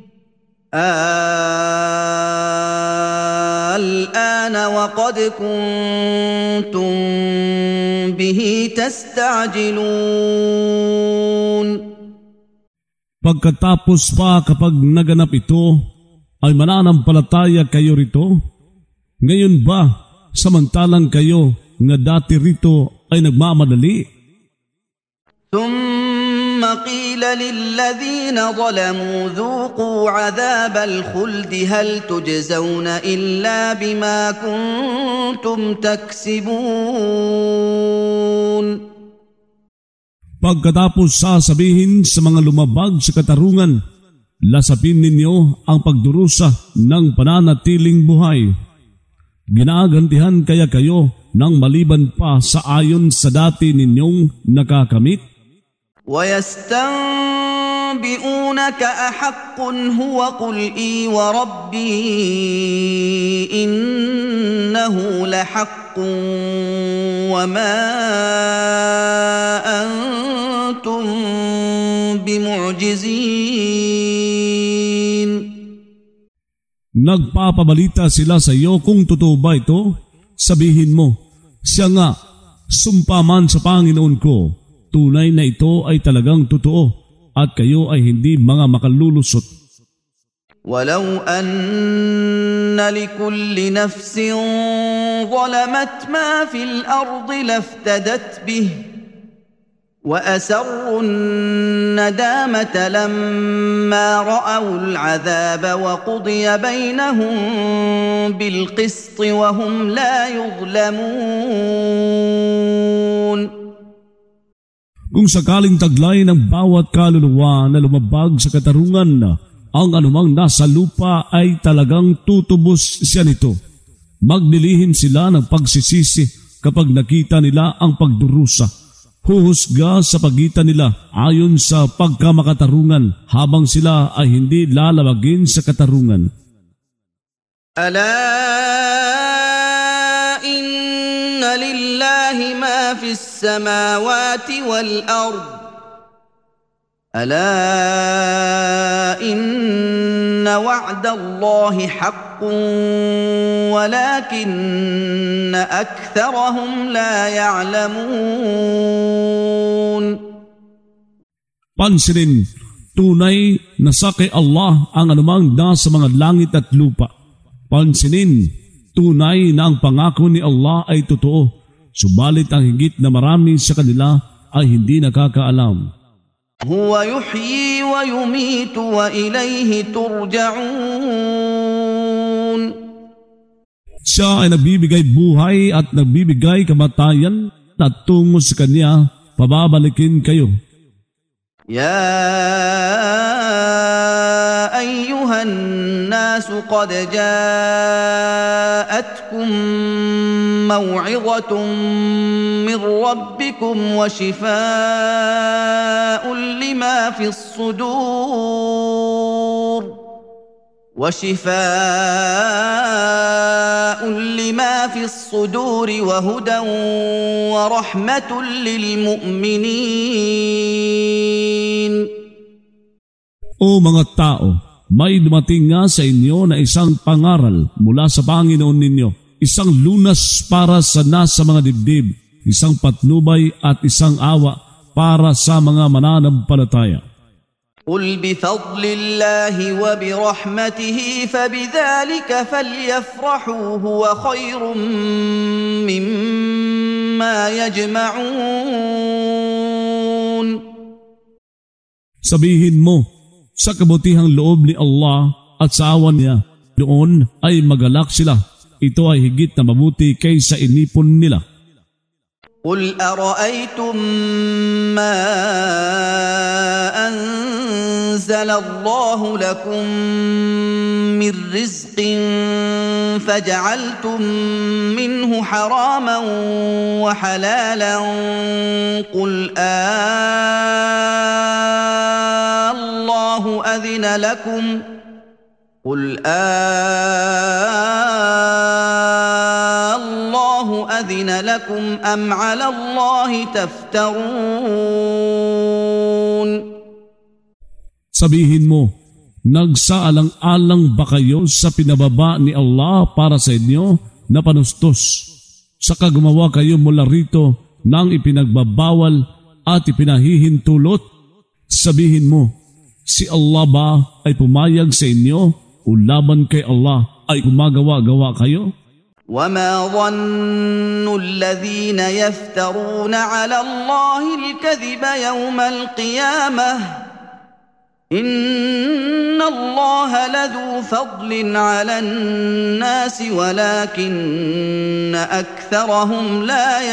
الْآنَ وَقَدْ كُنْتُمْ بِهِ تَسْتَعْجِلُونَ. Pagkatapos pa kapag naganap ito, ay mananampalataya kayo rito? Ngayon ba, samantalang kayo nga dati rito ay nagmamadali? ثم قيل للذين ظلموا ذوقوا عذاب الخلد هل تجزون إلا بما كنتم تكسبون. Pagkatapos sasabihin sa mga lumabag sa katarungan, lasapin ninyo ang pagdurusa ng pananatiling buhay. Ginagantihan kaya kayo ng maliban pa sa ayon sa dati ninyong nakakamit? وَيَسْتَنبِئُونَكَ أَحَقٌّ هُوَ قُلْ إِي وَرَبِّي إِنَّهُ لَحَقٌّ وَمَا أَنْتُمْ بِمُعْجِزِينَ. Nagpapabalita sila sa iyo kung totoo ba ito? Sabihin mo, siya nga, sumpa man sa Panginoon ko, tunay na ito ay talagang totoo at kayo ay hindi mga makalulusot. وَلَوْ أَنَّ لِكُلِّ نَفْسٍ ظَلَمَتْ مَا فِي الْأَرْضِ لَافْتَدَتْ بِهِ وَأَسَرُّوا النَّدَامَةَ لَمَّا رَأَوُا الْعَذَابَ وَقُضِيَ بَيْنَهُم بِالْقِسْطِ وَهُمْ لَا يُظْلَمُونَ. Kung sakaling taglay ng bawat kaluluwa na lumabag sa katarungan, ang anumang nasa lupa ay talagang tutubos siya nito. Magnilihim sila ng pagsisisi kapag nakita nila ang pagdurusa. Huhusga sa pagitan nila ayon sa pagkamakatarungan habang sila ay hindi lalabagin sa katarungan. إن لله ما في السماوات والأرض ألا إن وعد الله حق ولكن أكثرهم لا يعلمون. Pansinin, tunay na sa kay Allah ang anumang nasa mga langit at lupa. Pansinin, tunay na ang pangako ni Allah ay totoo, subalit ang higit na marami sa kanila ay hindi nakakaalam. Huwa yuhyi wa yumitu wa ilayhi turja'un. Siya ay nagbibigay buhay at nagbibigay kamatayan at tungo sa Kanya pababalikin kayo. Ya أيها الناس قد جاءتكم موعظة من ربكم وشفاء لما في الصدور وهدى ورحمة للمؤمنين. O mga tao, may dumating nga sa inyo na isang pangaral mula sa Panginoon ninyo, isang lunas para sa nasa mga dibdib, isang patnubay at isang awa para sa mga mananampalataya. قل بفضل الله وبرحمته فبذلك فليفرحوا هو خير مما يجمعون. Sabihin mo, sa kabutihang loob ni Allah at sa awa niya, doon ay magalak sila. Ito ay higit na mabuti kaysa inipon nila. قل أرأيتم ما أنزل الله لكم من رزق فجعلتم منه حراما وحلالا قل الله أذن لكم الله أذن لكم أم على الله تفترون. Sabihin mo, nagsaalang-alang ba kayo sa pinababa ni Allah para sa inyo na panustos? Saka gumawa kayo mula rito ng ipinagbabawal at ipinahihintulot? Sabihin mo, si Allah ba ay pumayag sa inyo o laban kay Allah ay gumagawa-gawa kayo? وما ظن الذين يفترون على الله الكذب يوم القيامة إن الله لذو فضل على الناس ولكن أكثرهم لا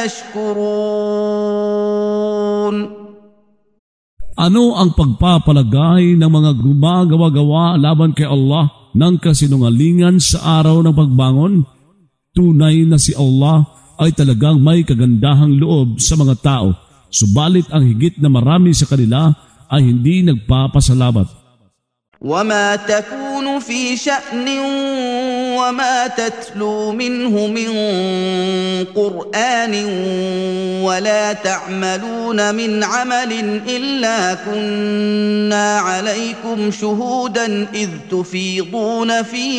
يشكرون. Ano ang pagpapalagay ng mga gumagawa-gawa laban kay Allah ng kasinungalingan sa araw ng pagbangon? Tunay na si Allah ay talagang may kagandahang loob sa mga tao, subalit ang higit na marami sa kanila ay hindi nagpapasalamat. وما تكون في شأن وما تتلو منه من قرآن ولا تعملون من عمل إلا كنا عليكم شهودا إذ تفيضون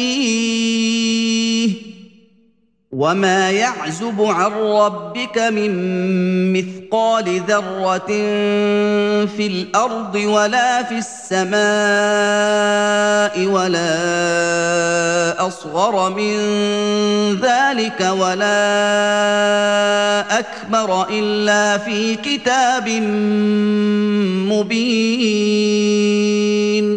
فيه وما يعزب عن ربك من مثقال ذرة في الأرض ولا في السماء ولا أصغر من ذلك ولا أكبر إلا في كتاب مبين.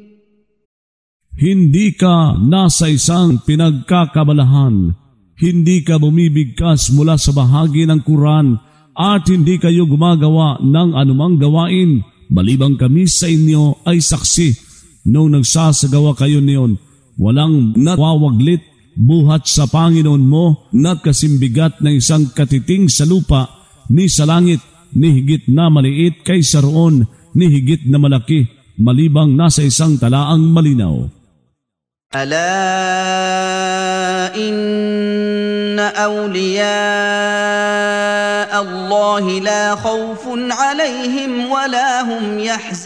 Hindi ka nasa isang pinagkakabalahan. Hindi ka bumibigkas mula sa bahagi ng Quran at hindi kayo gumagawa ng anumang gawain malibang kami sa inyo ay saksi noong nagsasagawa kayo niyon. Walang nawawaglit buhat sa Panginoon mo na kasimbigat ng isang katiting sa lupa ni sa langit ni higit na maliit kaysa roon ni higit na malaki malibang nasa isang talaang malinaw. ألا إن أولياء الله لا خوف عليهم ولا هم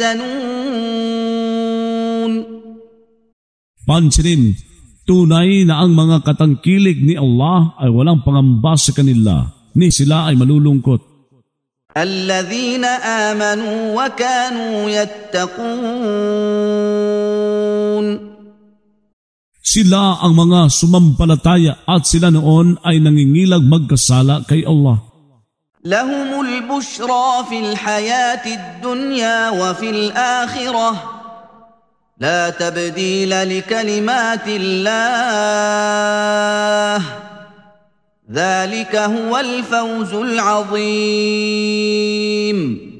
يحزنون. Pansinin, tunay na ang mga katangkilig ni Allah ay walang pangamba sa kanila, ni sila ay malulungkot. الذين آمنوا وكانوا يتقون. Sila ang mga sumampalataya at sila noon ay nangingilag magkasala kay Allah. لهم البشرى في الحياة الدنيا وفي الآخرة لا تبديل لكلمات الله ذلك هو الفوز العظيم.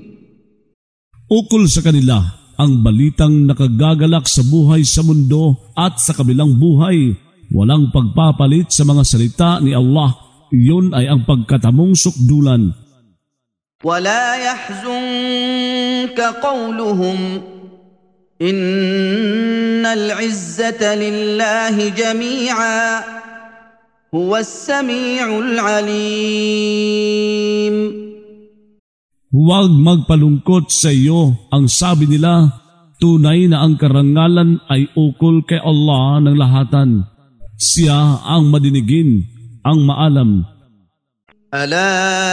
Ukol sa kanila ang balitang nakagagalak sa buhay sa mundo at sa kabilang buhay. Walang pagpapalit sa mga salita ni Allah. Iyon ay ang pagkatamong sukdulan. ولا يحزنك قولهم إن العزة لله جميعا هو السميع العليم. Huwag magpalungkot sa iyo ang sabi nila, tunay na ang karangalan ay ukol kay Allah ng lahatan. Siya ang madinigin, ang maalam. ألا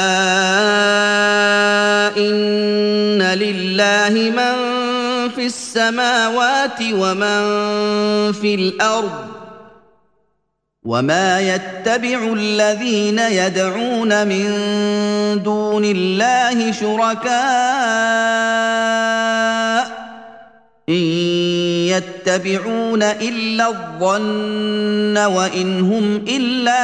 إن لله من في السماوات ومن في الأرض وما يتبع الذين يدعون من دون الله شركاء إن يتبعون إلا الظن وإن هم إلا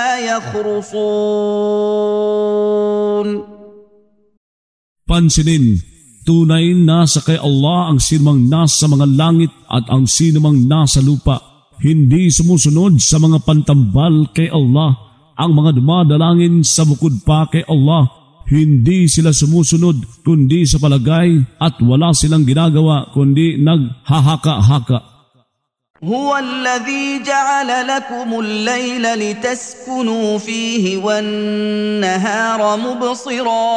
يخرصون. Pansinin, tunay na sa kay Allah ang sinumang nasa mga langit at ang sinumang nasa lupa. Hindi sumusunod sa mga pantambal kay Allah. Ang mga dumadalangin sa bukod pa kay Allah, hindi sila sumusunod kundi sa palagay at wala silang ginagawa kundi naghahaka-haka. هو الذي جعل لكم الليل لتسكنوا فيه والنهار مبصرا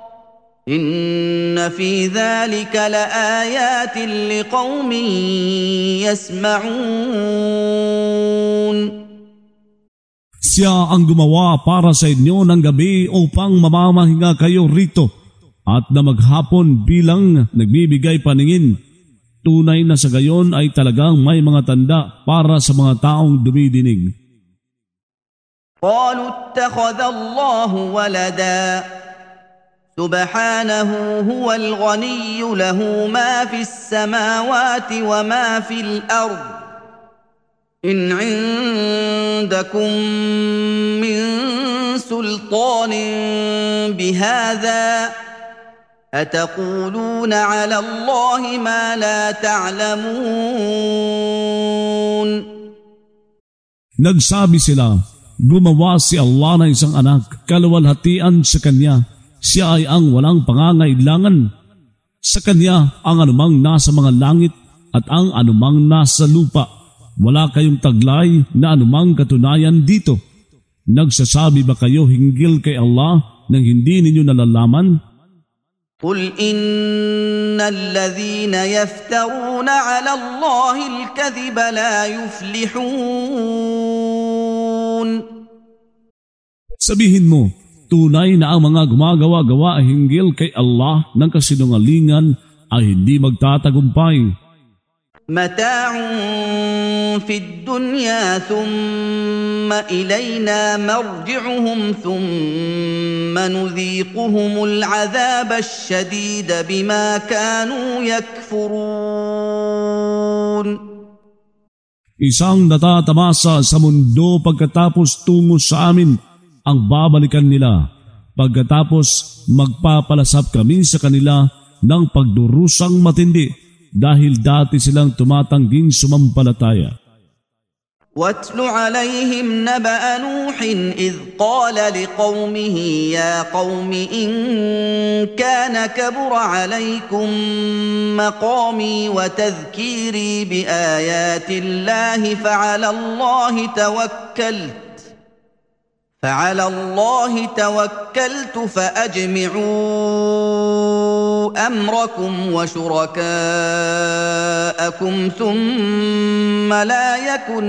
إن في ذلك لآيات لقوم يسمعون. Siya ang gumawa para sa inyo ng gabi upang mamamahinga kayo rito at na maghapon bilang nagbibigay paningin. Tunay na sa gayon ay talagang may mga tanda para sa mga taong dumidinig. قالوا اتخذ الله ولدا سبحانه هو الغني له ما في السماوات وما في الأرض إن عندكم من سلطان بهذا أتقولون على الله ما لا تعلمون. Nagsabi sila, gumawa si Allah ng isang anak, kaluwalhatian sa Kanya. Siya ay ang walang pangangailangan. Sa Kanya ang anumang nasa mga langit at ang anumang nasa lupa. Wala kayong taglay na anumang katunayan dito. Nagsasabi ba kayo hinggil kay Allah nang hindi ninyo nalalaman? قل إن الذين يفترون على الله الكذب لا يفلحون. Sabihin mo, tunay na ang mga gumagawa-gawa hinggil kay Allah ng kasinungalingan ay hindi magtatagumpay. متاع في الدنيا ثم إلينا مرجعهم ثم نذيقهم العذاب الشديد بما كانوا يكفرون. Isang natatamasa sa mundo pagkatapos tungo sa amin ang babalikan nila. Pagkatapos magpapalasap kami sa kanila ng pagdurusang matindi dahil dati silang tumatangging sumampalataya. واتل عليهم نبأ نوح إذ قال لقومه يا قوم إن كان كبر عليكم مقامي وتذكيري بآيات الله فعلى الله توكلت فأجمعوا أمركم وشركاءكم ثم لا يكن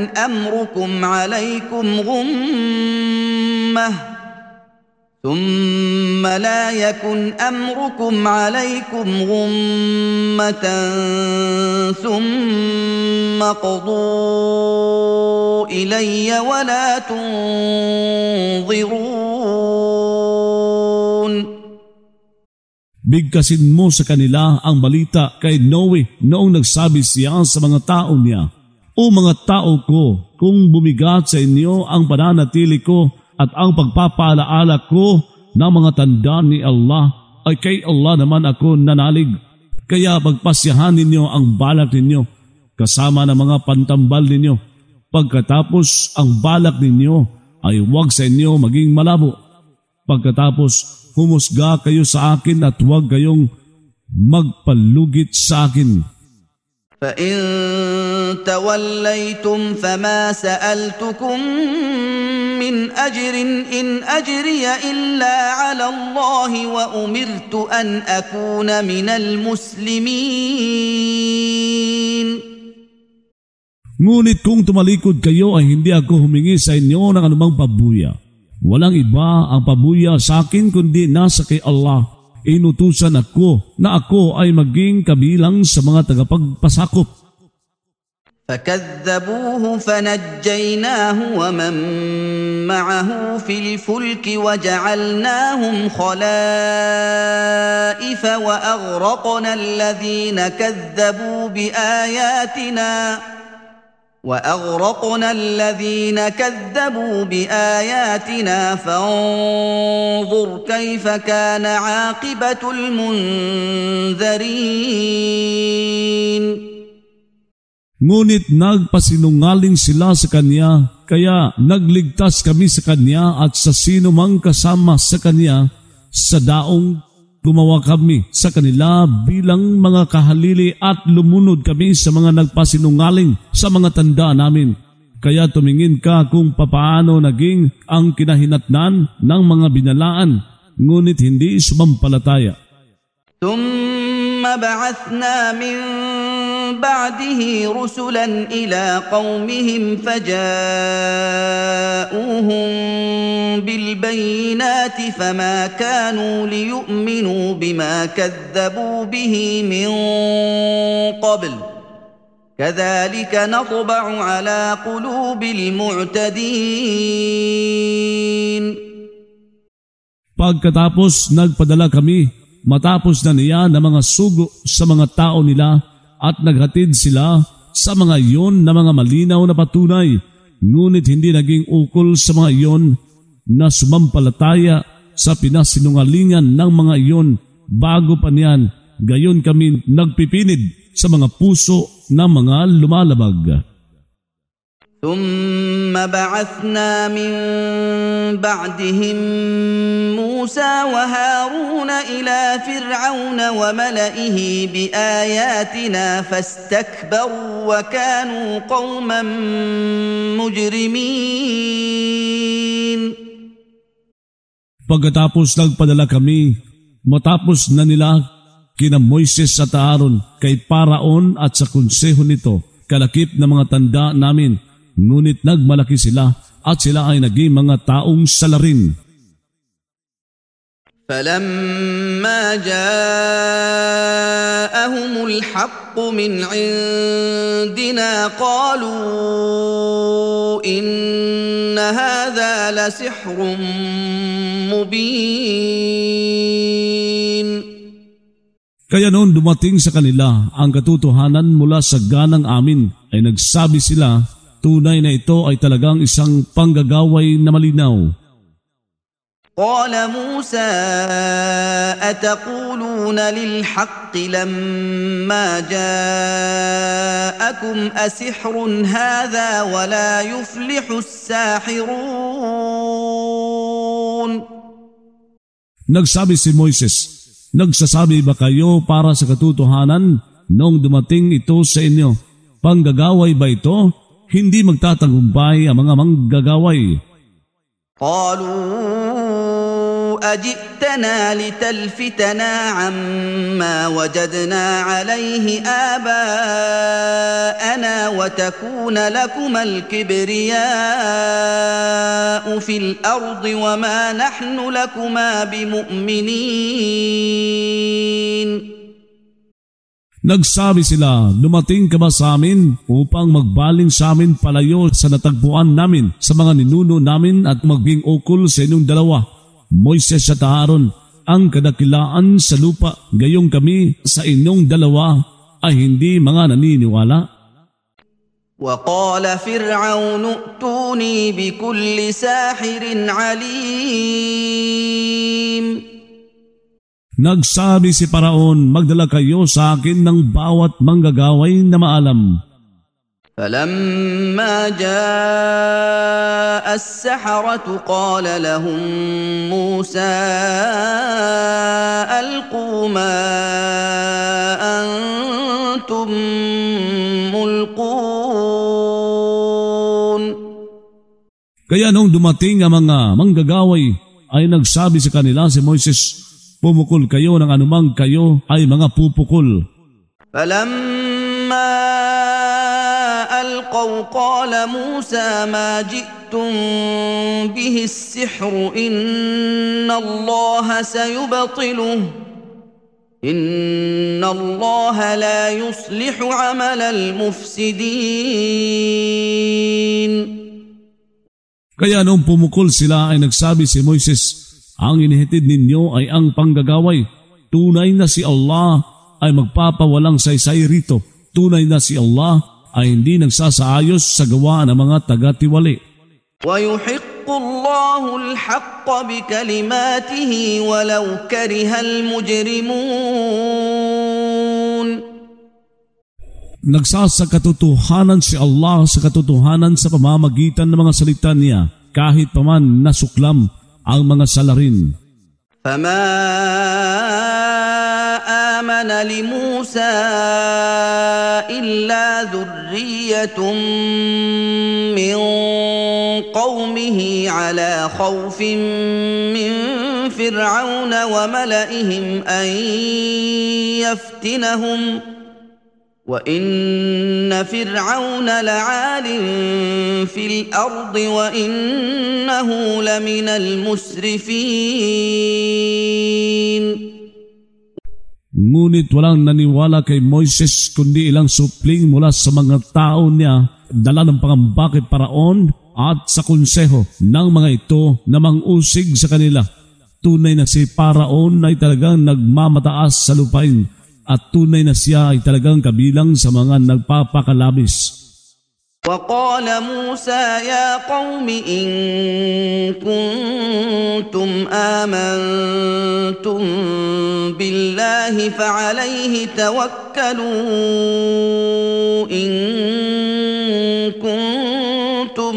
أمركم عليكم غمة ثم قضوا إلي ولا تنظرون. Bigkasin mo sa kanila ang balita kay Noe noong nagsabi siya sa mga tao niya, O mga tao ko, kung bumigat sa inyo ang pananatili ko at ang pagpapaalaala ko ng mga tanda ni Allah, ay kay Allah naman ako nanalig. Kaya pagpasyahan ninyo ang balak ninyo kasama ng mga pantambal ninyo. Pagkatapos ang balak ninyo ay huwag sa inyo maging malabo. Pagkatapos humusga kayo sa akin at huwag kayong magpalugit sa akin. فإن توليتم فما سألتكم من أجر إن أجري إلا على الله وأمرت أن أكون من المسلمين. Ngunit kung tumalikod kayo ay hindi ako humingi sa inyo ng anumang pabuya. Walang iba ang pabuya sa akin kundi nasa kay Allah. Inutusan ako na ako ay maging kabilang sa mga tagapagpasakop. فكذبوه فنجيناه ومن معه في الفلك وجعلناهم خلائف وأغرقنا الذين كذبوا بآياتنا فانظر كيف كان عاقبة المنذرين. Ngunit nagpasinungaling sila sa Kanya, kaya nagligtas kami sa Kanya at sa sino mang kasama sa Kanya. Sa daong gumawa kami sa kanila bilang mga kahalili at lumunod kami sa mga nagpasinungaling sa mga tanda namin. Kaya tumingin ka kung papaano naging ang kinahinatnan ng mga binalaan, ngunit hindi sumampalataya. ثم بعثنا من بعده رسلا إلى قومهم فجاءوهم بالبينات فما كانوا ليؤمنوا بما كذبوا به من قبل كذلك نطبع على قلوب المعتدين. Pagkatapos nagpadala kami, matapos na niya ng mga sugo sa mga tao nila at naghatid sila sa mga iyon na mga malinaw na patunay, ngunit hindi naging ukol sa mga iyon na sumampalataya sa pinasinungalingan ng mga iyon bago pa niyan, gayon kami nagpipinid sa mga puso ng mga lumalabag. ثم بعثنا من بعدهم موسى وهارون إلى فرعون وملئه بآياتنا فاستكبروا وكانوا قوما مجرمين. Pagkatapos nagpadala kami, matapos na nila kina Moises at Aaron kay Paraon at sa konseho nito, kalakip na mga tanda namin, ngunit nagmalaki sila at sila ay naging mga taong salarin. فلما جاءهم الحق من عندنا قالوا إن هذا لسحر مبين. Kaya noon dumating sa kanila ang katotohanan mula sa ganang amin, ay nagsabi sila, tunay na ito ay talagang isang panggagaway na malinaw. قال موسى أتقولون للحق لما جاءكم أسحر هذا ولا يفلح الساحرون. Nagsabi si Moises, nagsasabi ba kayo para sa katotohanan nung dumating ito sa inyo? Panggagaway ba ito? Hindi magtatagumpay ang mga manggagaway. قالوا أجئتنا لتلفتنا عما وجدنا عليه آباءنا وتكون لكما الكبرياء في الأرض وما نحن لكما بمؤمنين. Nagsabi sila, dumating ka ba sa amin upang magbaling sa amin palayo sa natagpuan namin sa mga ninuno namin at maging ukol sa inyong dalawa, Moises at Aaron, ang kadakilaan sa lupa, gayong kami sa inyong dalawa ay hindi mga naniniwala? وقال فرعون ائتوني بكل ساحر عليم. Nagsabi si Paraon, magdala kayo sa akin ng bawat manggagaway na maalam. فلما جاء السحرة قال لهم موسى ألقوا ما أنتم ملقون. Kaya nung dumating ang mga manggagaway, ay nagsabi sa kanila si Moises, pumukol kayo ng anumang kayo ay mga pupukol. فلما ألقوا قال موسى ما جئتم به السحر إن الله سيبطله إن الله لا يصلح عمل المفسدين. Kaya nung pumukol sila ay nagsabi si Moises, ang inihatid ninyo ay ang panggagaway. Tunay na si Allah ay magpapawalang saysay rito. Tunay na si Allah ay hindi nagsasaayos sa gawa ng mga taga-tiwali. وَيُحِقُّ اللَّهُ الْحَقَّ بِكَلِمَاتِهِ وَلَوْ كَرِهَ الْمُجْرِمُونَ. Nagsasakatotohanan si Allah sa katotohanan sa pamamagitan ng mga salita niya, kahit paman nasuklam ang mga salarin. فما آمن لموسى إلا ذرية من قومه على خوف من فرعون وملئهم أن يفتنهم وَإِنَّ فِرْعَوْنَ لَعَالٍ فِي الْأَرْضِ وَإِنَّهُ لَمِنَ الْمُسْرِفِينَ. Ngunit walang naniwala kay Moises kundi ilang supling mula sa mga tao niya, dala ng pangamba kay Paraon at sa konseho ng mga ito na mangusig sa kanila. Tunay na si Paraon ay talagang nagmamataas sa lupain at tunay na siya ay talagang kabilang sa mga nagpapakalabis. وقال موسى يا قوم إن كنتم آمنتم بالله فعليه توكلوا إن كنتم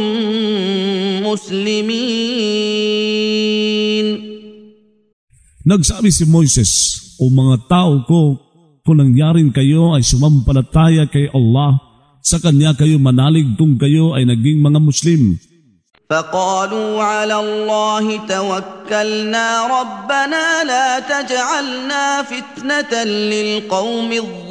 مسلمين. Nagsabi si Moises, o mga tao ko, kung nangyaring kayo ay sumampalataya kay Allah, sa Kanya kayo manalig kung kayo ay naging mga Muslim. فقالوا على الله توكلنا ربنا لا تجعلنا فتنة للقوم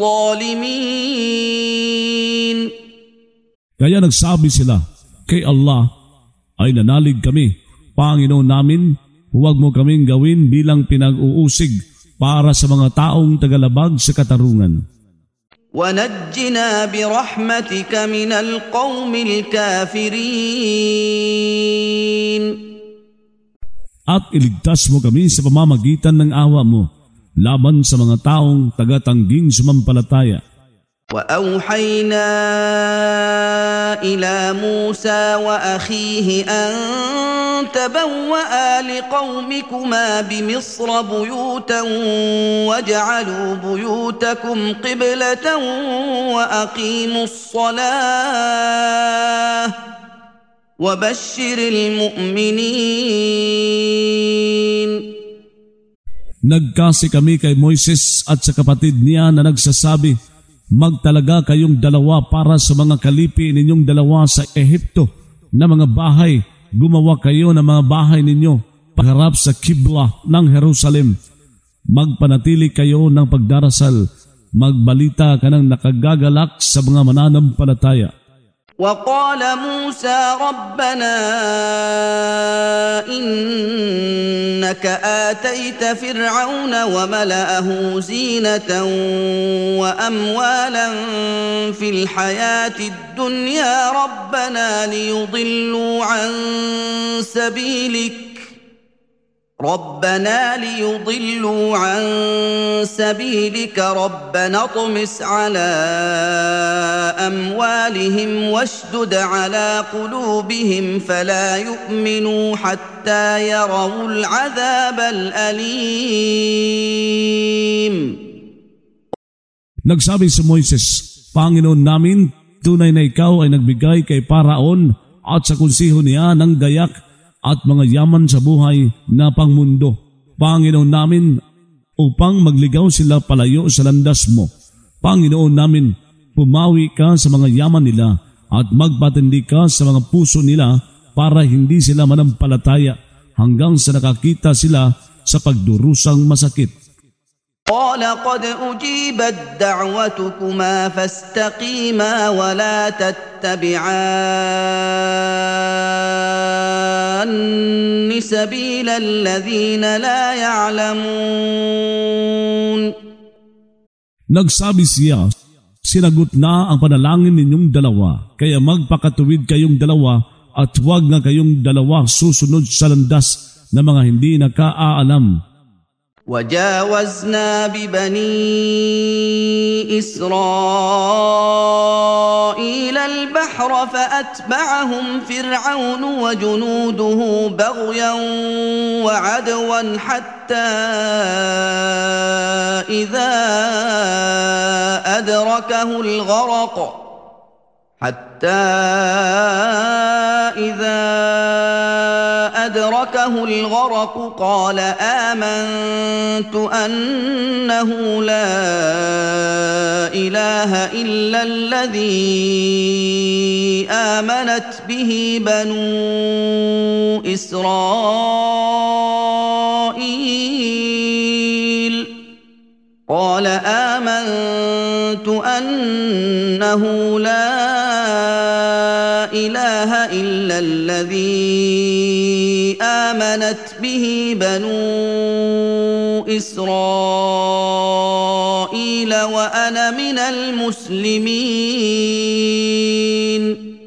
الظالمين. Kaya nagsabi sila, kay Allah ay nanalig kami, Panginoon namin, huwag mo kaming gawin bilang pinag-uusig para sa mga taong tagalabag sa katarungan. ونجنا برحمتك من القوم الكافرين. At iligtas mo kami sa pamamagitan ng awa mo laban sa mga taong tagatangging sumampalataya. وأوحينا إلى موسى وأخيه أن تبوأ لقومكما بمصر بيوتا واجعلوا بيوتكم قبلة وأقيموا الصلاة وبشر المؤمنين. Nagkasi kami kay Moises at sa kapatid niya na nagsasabi, magtalaga kayong dalawa para sa mga kalipi ninyong dalawa sa Ehipto na mga bahay. Gumawa kayo ng mga bahay ninyo pagharap sa kibla ng Jerusalem. Magpanatili kayo ng pagdarasal. Magbalita ka ng nakagagalak sa mga mananampalataya. وقال موسى ربنا إنك آتيت فرعون وملأه زينة وأموالا في الحياة الدنيا ربنا ليضلوا عن سبيلك ربنا اطمس على أموالهم واشدد على قلوبهم فلا يؤمنوا حتى يروا العذاب الأليم. Nagsabi si Moises, Panginoon namin, tunay na ikaw ay nagbigay kay Paraon at sa konseho niya ng gayak at mga yaman sa buhay na pangmundo. Panginoon namin, upang magligaw sila palayo sa landas mo. Panginoon namin, pumawi ka sa mga yaman nila at magpatindi ka sa mga puso nila para hindi sila manampalataya hanggang sa nakakita sila sa pagdurusang masakit. قال قد أجيبت دعوتكما فاستقيما ولا تتبعان سبيل الذين لا يعلمون. Nagsabi siya, sinagot na ang panalangin ninyong dalawa, kaya magpakatuwid kayong dalawa at huwag na kayong dalawa susunod sa landas na mga hindi nakaalam. وجاوزنا ببني إسرائيل البحر فأتبعهم فرعون وجنوده بغيا وعدوا حتى إذا أدركه الغرق قال آمنت أنه لا إله إلا الذي آمنت به بنو إسرائيل قال آمنت أنه لا إله إلا الذي آمنت به بنو إسرائيل وأنا من المسلمين.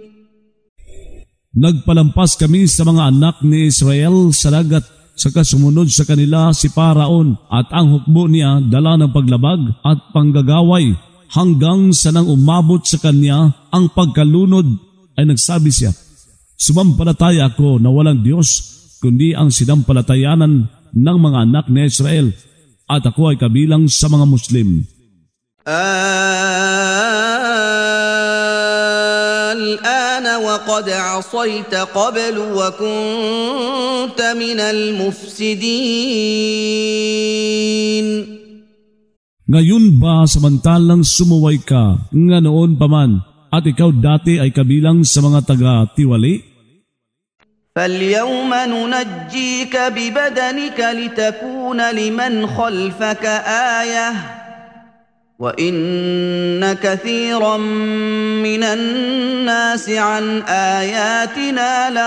Nagpalampas kami sa mga anak ni Israel sa dagat, saka sumunod sa kanila si Paraon at ang hukbo niya dala ng paglabag at panggagaway hanggang sa nang umabot sa kanya ang pagkalunod ay nagsabi siya, "Sumampalataya ako na walang Diyos kundi ang sinampalatayanan ng mga anak ni Israel at ako ay kabilang sa mga Muslim." الآن وقد عصيت قبل وكنت من المفسدين. Ngayon ba samantalang sumuway ka nga noon pa man at ikaw dati ay kabilang sa mga taga-tiwali? فاليوم ننجيك ببدنك لتكون لمن خلفك آية وَإِنَّ كَثِيرًا مِنَ النَّاسِ عَنْ آيَاتِنَا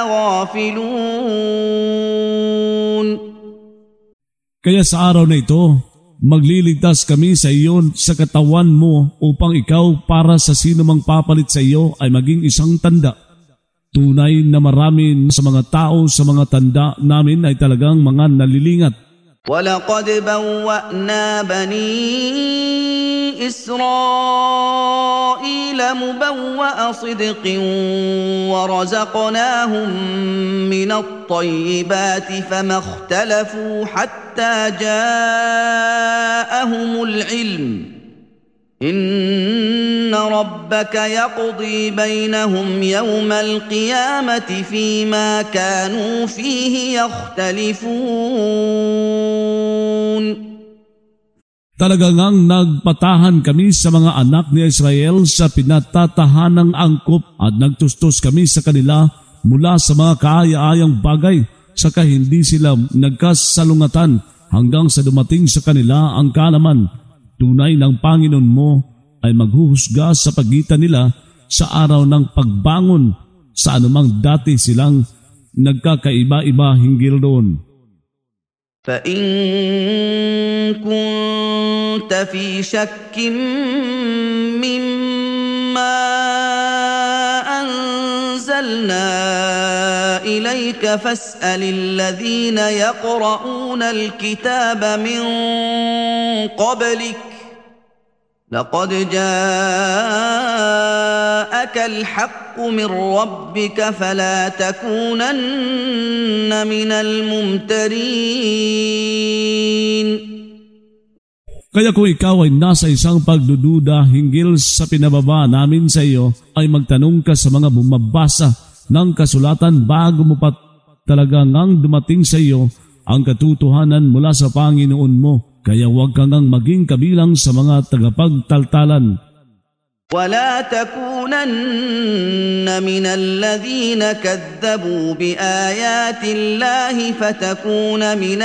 لَغَافِلُونَ. Kaya sa araw na ito, magliligtas kami sa iyo sa katawan mo upang ikaw para sa sino mang papalit sa iyo ay maging isang tanda. Tunay na marami sa mga tao sa mga tanda namin ay talagang mga nalilingat. وَلَقَدْ بَوَّأْنَا بَنِي إِسْرَائِيلَ مُبَوَّأَ صِدْقٍ وَرَزَقْنَاهُم مِّنَ الطَّيِّبَاتِ فَمَا اخْتَلَفُوا حَتَّى جَاءَهُمُ الْعِلْمُ إِنَّ رَبَّكَ يَقْضِي بَيْنَهُمْ يَوْمَ الْقِيَامَةِ فِيمَا كَانُوا فِيهِ يَخْتَلِفُونَ. Talagang nagpatahan kami sa mga anak ni Israel sa pinatatahanang angkop at nagtustos kami sa kanila mula sa mga kaaya-ayang bagay, saka hindi sila nagkasalungatan hanggang sa dumating sa kanila ang kaalaman. Tunay ng Panginoon mo ay maghuhusga sa pagitan nila sa araw ng pagbangon sa anumang dati silang nagkakaiba-iba hinggil doon. فَإِن كُنتَ فِي شَكٍّ مِّمَّا أَنزَلْنَا إِلَيْكَ فَاسْأَلِ الَّذِينَ يَقْرَؤُونَ الْكِتَابَ مِن قَبْلِكَ لَقَدْ جَاءَكَ الْحَقُّ مِن رَّبِّكَ فَلَا تَكُونَنَّ مِنَ الْمُمْتَرِينَ. Kaya kung ikaw ay nasa isang pagdududa hinggil sa pinababa namin sa iyo, ay magtanong ka sa mga bumabasa ng kasulatan bago mo pa talaga ngang dumating sa iyo ang katotohanan mula sa Panginoon mo. Kaya huwag kang maging kabilang sa mga tagapagtaltalan. وَلَا تَكُونَنَّ مِنَ الَّذِينَ كَذَّبُوا بِآيَاتِ اللَّهِ فَتَكُونَ مِنَ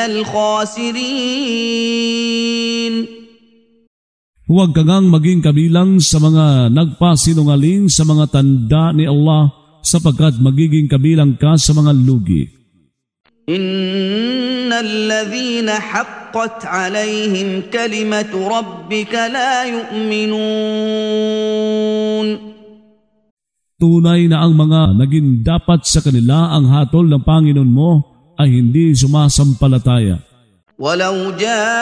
الْخَاسِرِينَ. Huwag kang maging kabilang sa mga nagpasinungaling sa mga tanda ni Allah, sapagkat magiging kabilang ka sa mga lugi. إِنَّ الَّذِينَ حَقَّتْ عَلَيْهِمْ كَلِمَةُ رَبِّكَ لَا يُؤْمِنُونَ. Tunay na ang mga naging dapat sa kanila ang hatol ng Panginoon mo ay hindi sumasampalataya. وَلَوْ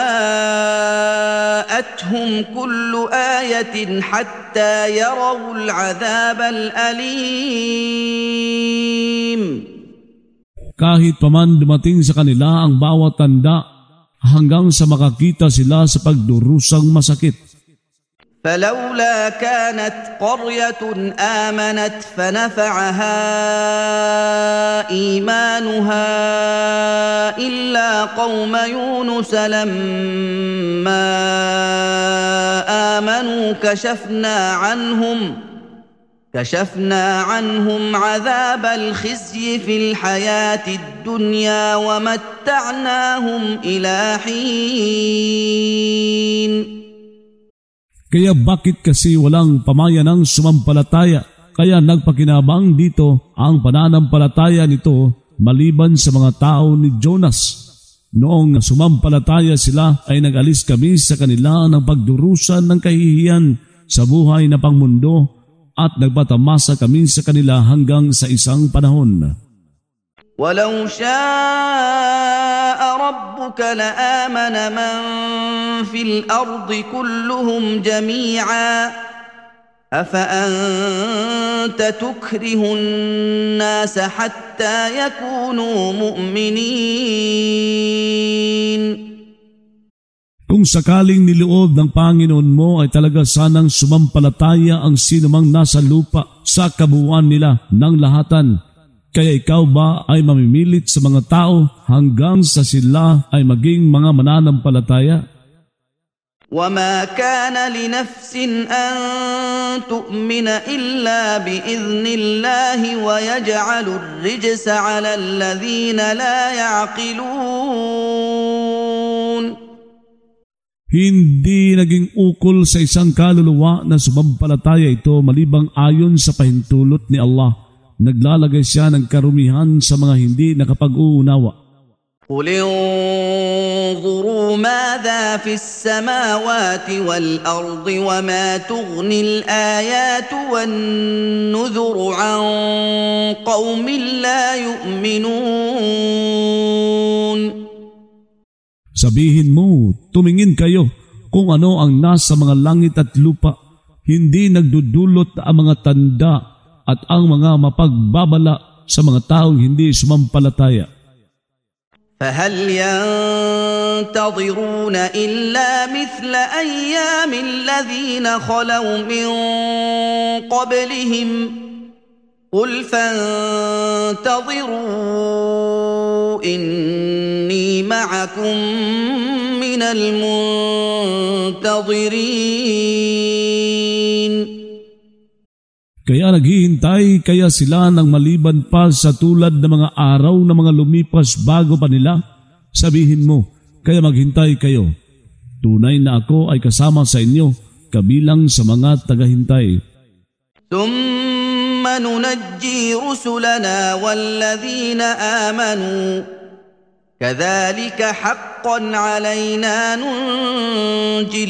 جَاءَتْهُمْ كُلُّ آيَةٍ حَتَّى يَرَوُا الْعَذَابَ الْأَلِيمَ. Kahit paman dumating sa kanila ang bawat tanda hanggang sa makakita sila sa pagdurusang masakit. فلولا كانت قرية آمنت فنفعها إيمانها إلا قوم يونس لما آمنوا كشفنا عنهم عذاب الخزي في الحياة الدنيا ومتعناهم إلى حين. Kaya bakit kasi walang pamaya ng sumampalataya? Kaya nagpakinabang dito ang pananampalataya nito maliban sa mga tao ni Jonas. Noong sumampalataya sila ay nag-alis kami sa kanila ng pagdurusan ng kahihiyan sa buhay na pangmundo at nagpatamasa kami sa kanila hanggang sa isang panahon. ولو شاء ربك لآمن من في الأرض كلهم جميعا أفأنت تكره الناس حتى يكونوا مؤمنين. Kung sakaling niloob ng Panginoon mo ay talaga sanang sumampalataya ang sinumang nasa lupa sa kabuuan nila ng lahatan, kaya ikaw ba ay mamimilit sa mga tao hanggang sa sila ay maging mga mananampalataya? وما كان لنفس أن تؤمن إلا بإذن الله ويجعل الرجس على الذين لا يعقلون. Hindi naging ukol sa isang kaluluwa na sumampalataya ito malibang ayon sa pahintulot ni Allah. Naglalagay siya ng karumihan sa mga hindi nakapag-uunawa. قل انظروا ماذا في السماوات والأرض وما تغني الآيات والنذر عن قوم لا يؤمنون. Sabihin mo, tumingin kayo kung ano ang nasa mga langit at lupa. Hindi nagdudulot ang mga tanda at ang mga mapagbabala sa mga taong hindi sumampalataya. فهل ينتظرون إلا مثل أيام الذين خلوا من قبلهم قل فانتظروا إني معكم من المنتظرين. Kaya naghihintay kaya sila ng maliban pa sa tulad ng mga araw na mga lumipas bago pa nila? Sabihin mo, kaya maghintay kayo. Tunay na ako ay kasama sa inyo, kabilang sa mga tagahintay. ثم ننجي رسلنا والذين آمنوا كذلك حقا علينا ننجي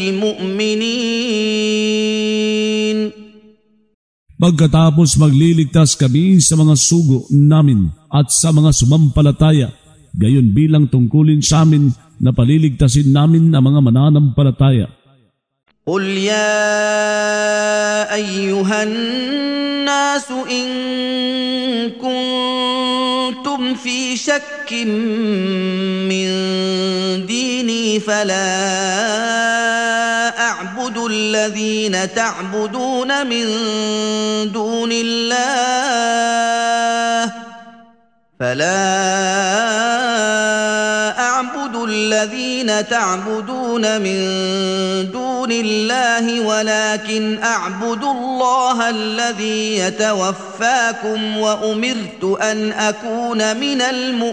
المؤمنين. Pagkatapos magliligtas kami sa mga sugo namin at sa mga sumampalataya, gayon bilang tungkulin sa amin na paliligtasin namin ang mga mananampalataya. قل يا أيها الناس إن كنتم في شك من ديني فلا أعبد الذين تعبدون من دون الله ولكن أعبد الله الذي يتوفاكم وأمرت أن أكون من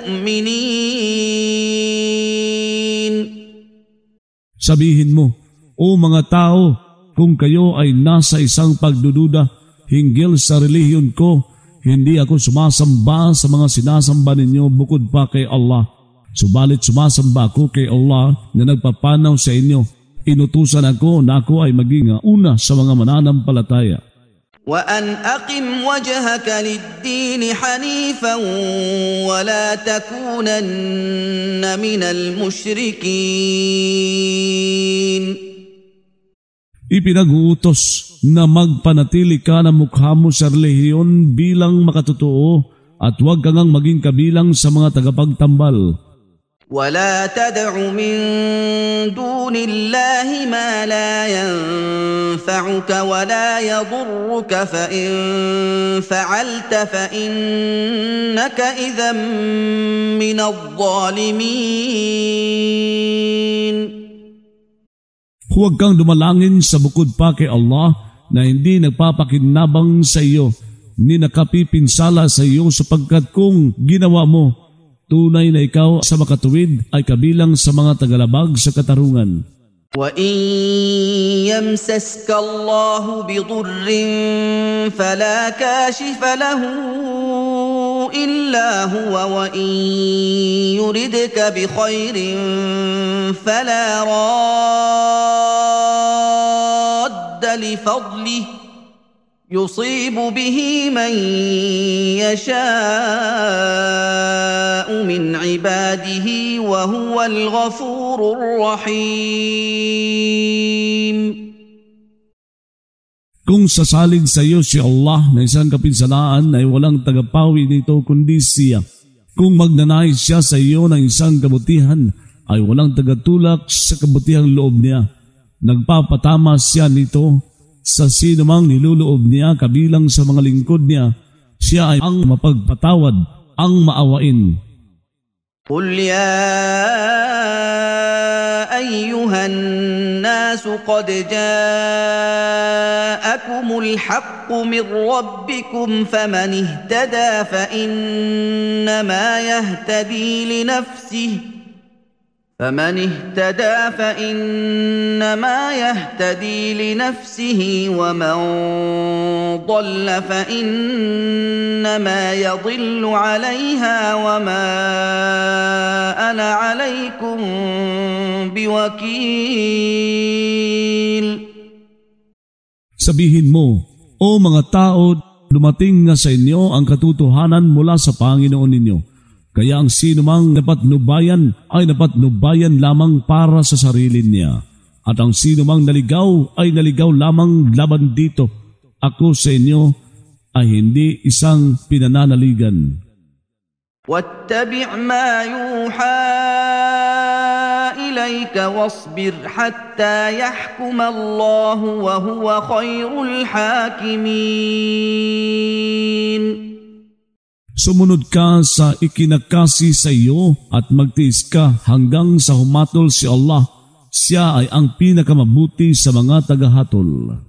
المؤمنين. Sabihin mo, o mga tao, kung kayo ay nasa isang pagdududa hinggil sa relihiyon ko, hindi ako sumasamba sa mga sinasamba ninyo bukod pa kay Allah. Subalit sumasamba ako kay Allah na nagpapanaw sa inyo. Inutusan ako na ako ay maging una sa mga mananampalataya. وأن أقم وجهك للدين حنيفا ولا تكونن من المشركين. Ipinag-uutos na magpanatili ka ng mukha mo sa relihiyon bilang makatotoo at huwag kang maging kabilang sa mga tagapagtambal. ولا تدع من دون الله ما لا ينفعك ولا يضرك فإن فعلت فإنك إذا من الظالمين. Huwag kang dumalangin sa bukod pa kay Allah na hindi nagpapakinabang sa iyo ni nakapipinsala sa iyo sapagkat kung ginawa mo, tunay na ikaw sa makatuwid ay kabilang sa mga tagalabag sa katarungan. وَإِن يَمْسَسْكَ اللَّهُ بِضُرٍّ فَلَا كَاشِفَ لَهُ إِلَّا إلا هو وإن يردك بخير فلا راد لفضله يصيب به من يشاء من عباده وهو الغفور الرحيم. Kung sasalig sa iyo si Allah na isang kapinsalaan ay walang tagapawi nito kundi siya. Kung magnanais siya sa iyo ng isang kabutihan ay walang tagatulak sa kabutihang loob niya. Nagpapatama siya nito sa sino mang niluloob niya kabilang sa mga lingkod niya. Siya ay ang mapagpatawad, ang maawain. قل يا أيها الناس قد جاءكم الحق من ربكم فمن اهتدى فإنما يهتدي لنفسه ومن ضل فإنما يضل عليها وما أنا عليكم بوكيل. Sabihin mo, o mga tao, dumating na sa inyo ang katotohanan mula sa Panginoon ninyo. Kaya ang sino mang napatnubayan ay napatnubayan lamang para sa sarili niya. At ang sino mang naligaw ay naligaw lamang laban dito. Ako sa inyo ay hindi isang pinananaligan. واتبع ما يوحى إليك واصبر حتى يحكم الله وهو خير الحاكمين. Sumunod ka sa ikinakasi sa iyo at magtiis ka hanggang sa humatol si Allah. Siya ay ang pinakamabuti sa mga tagahatol.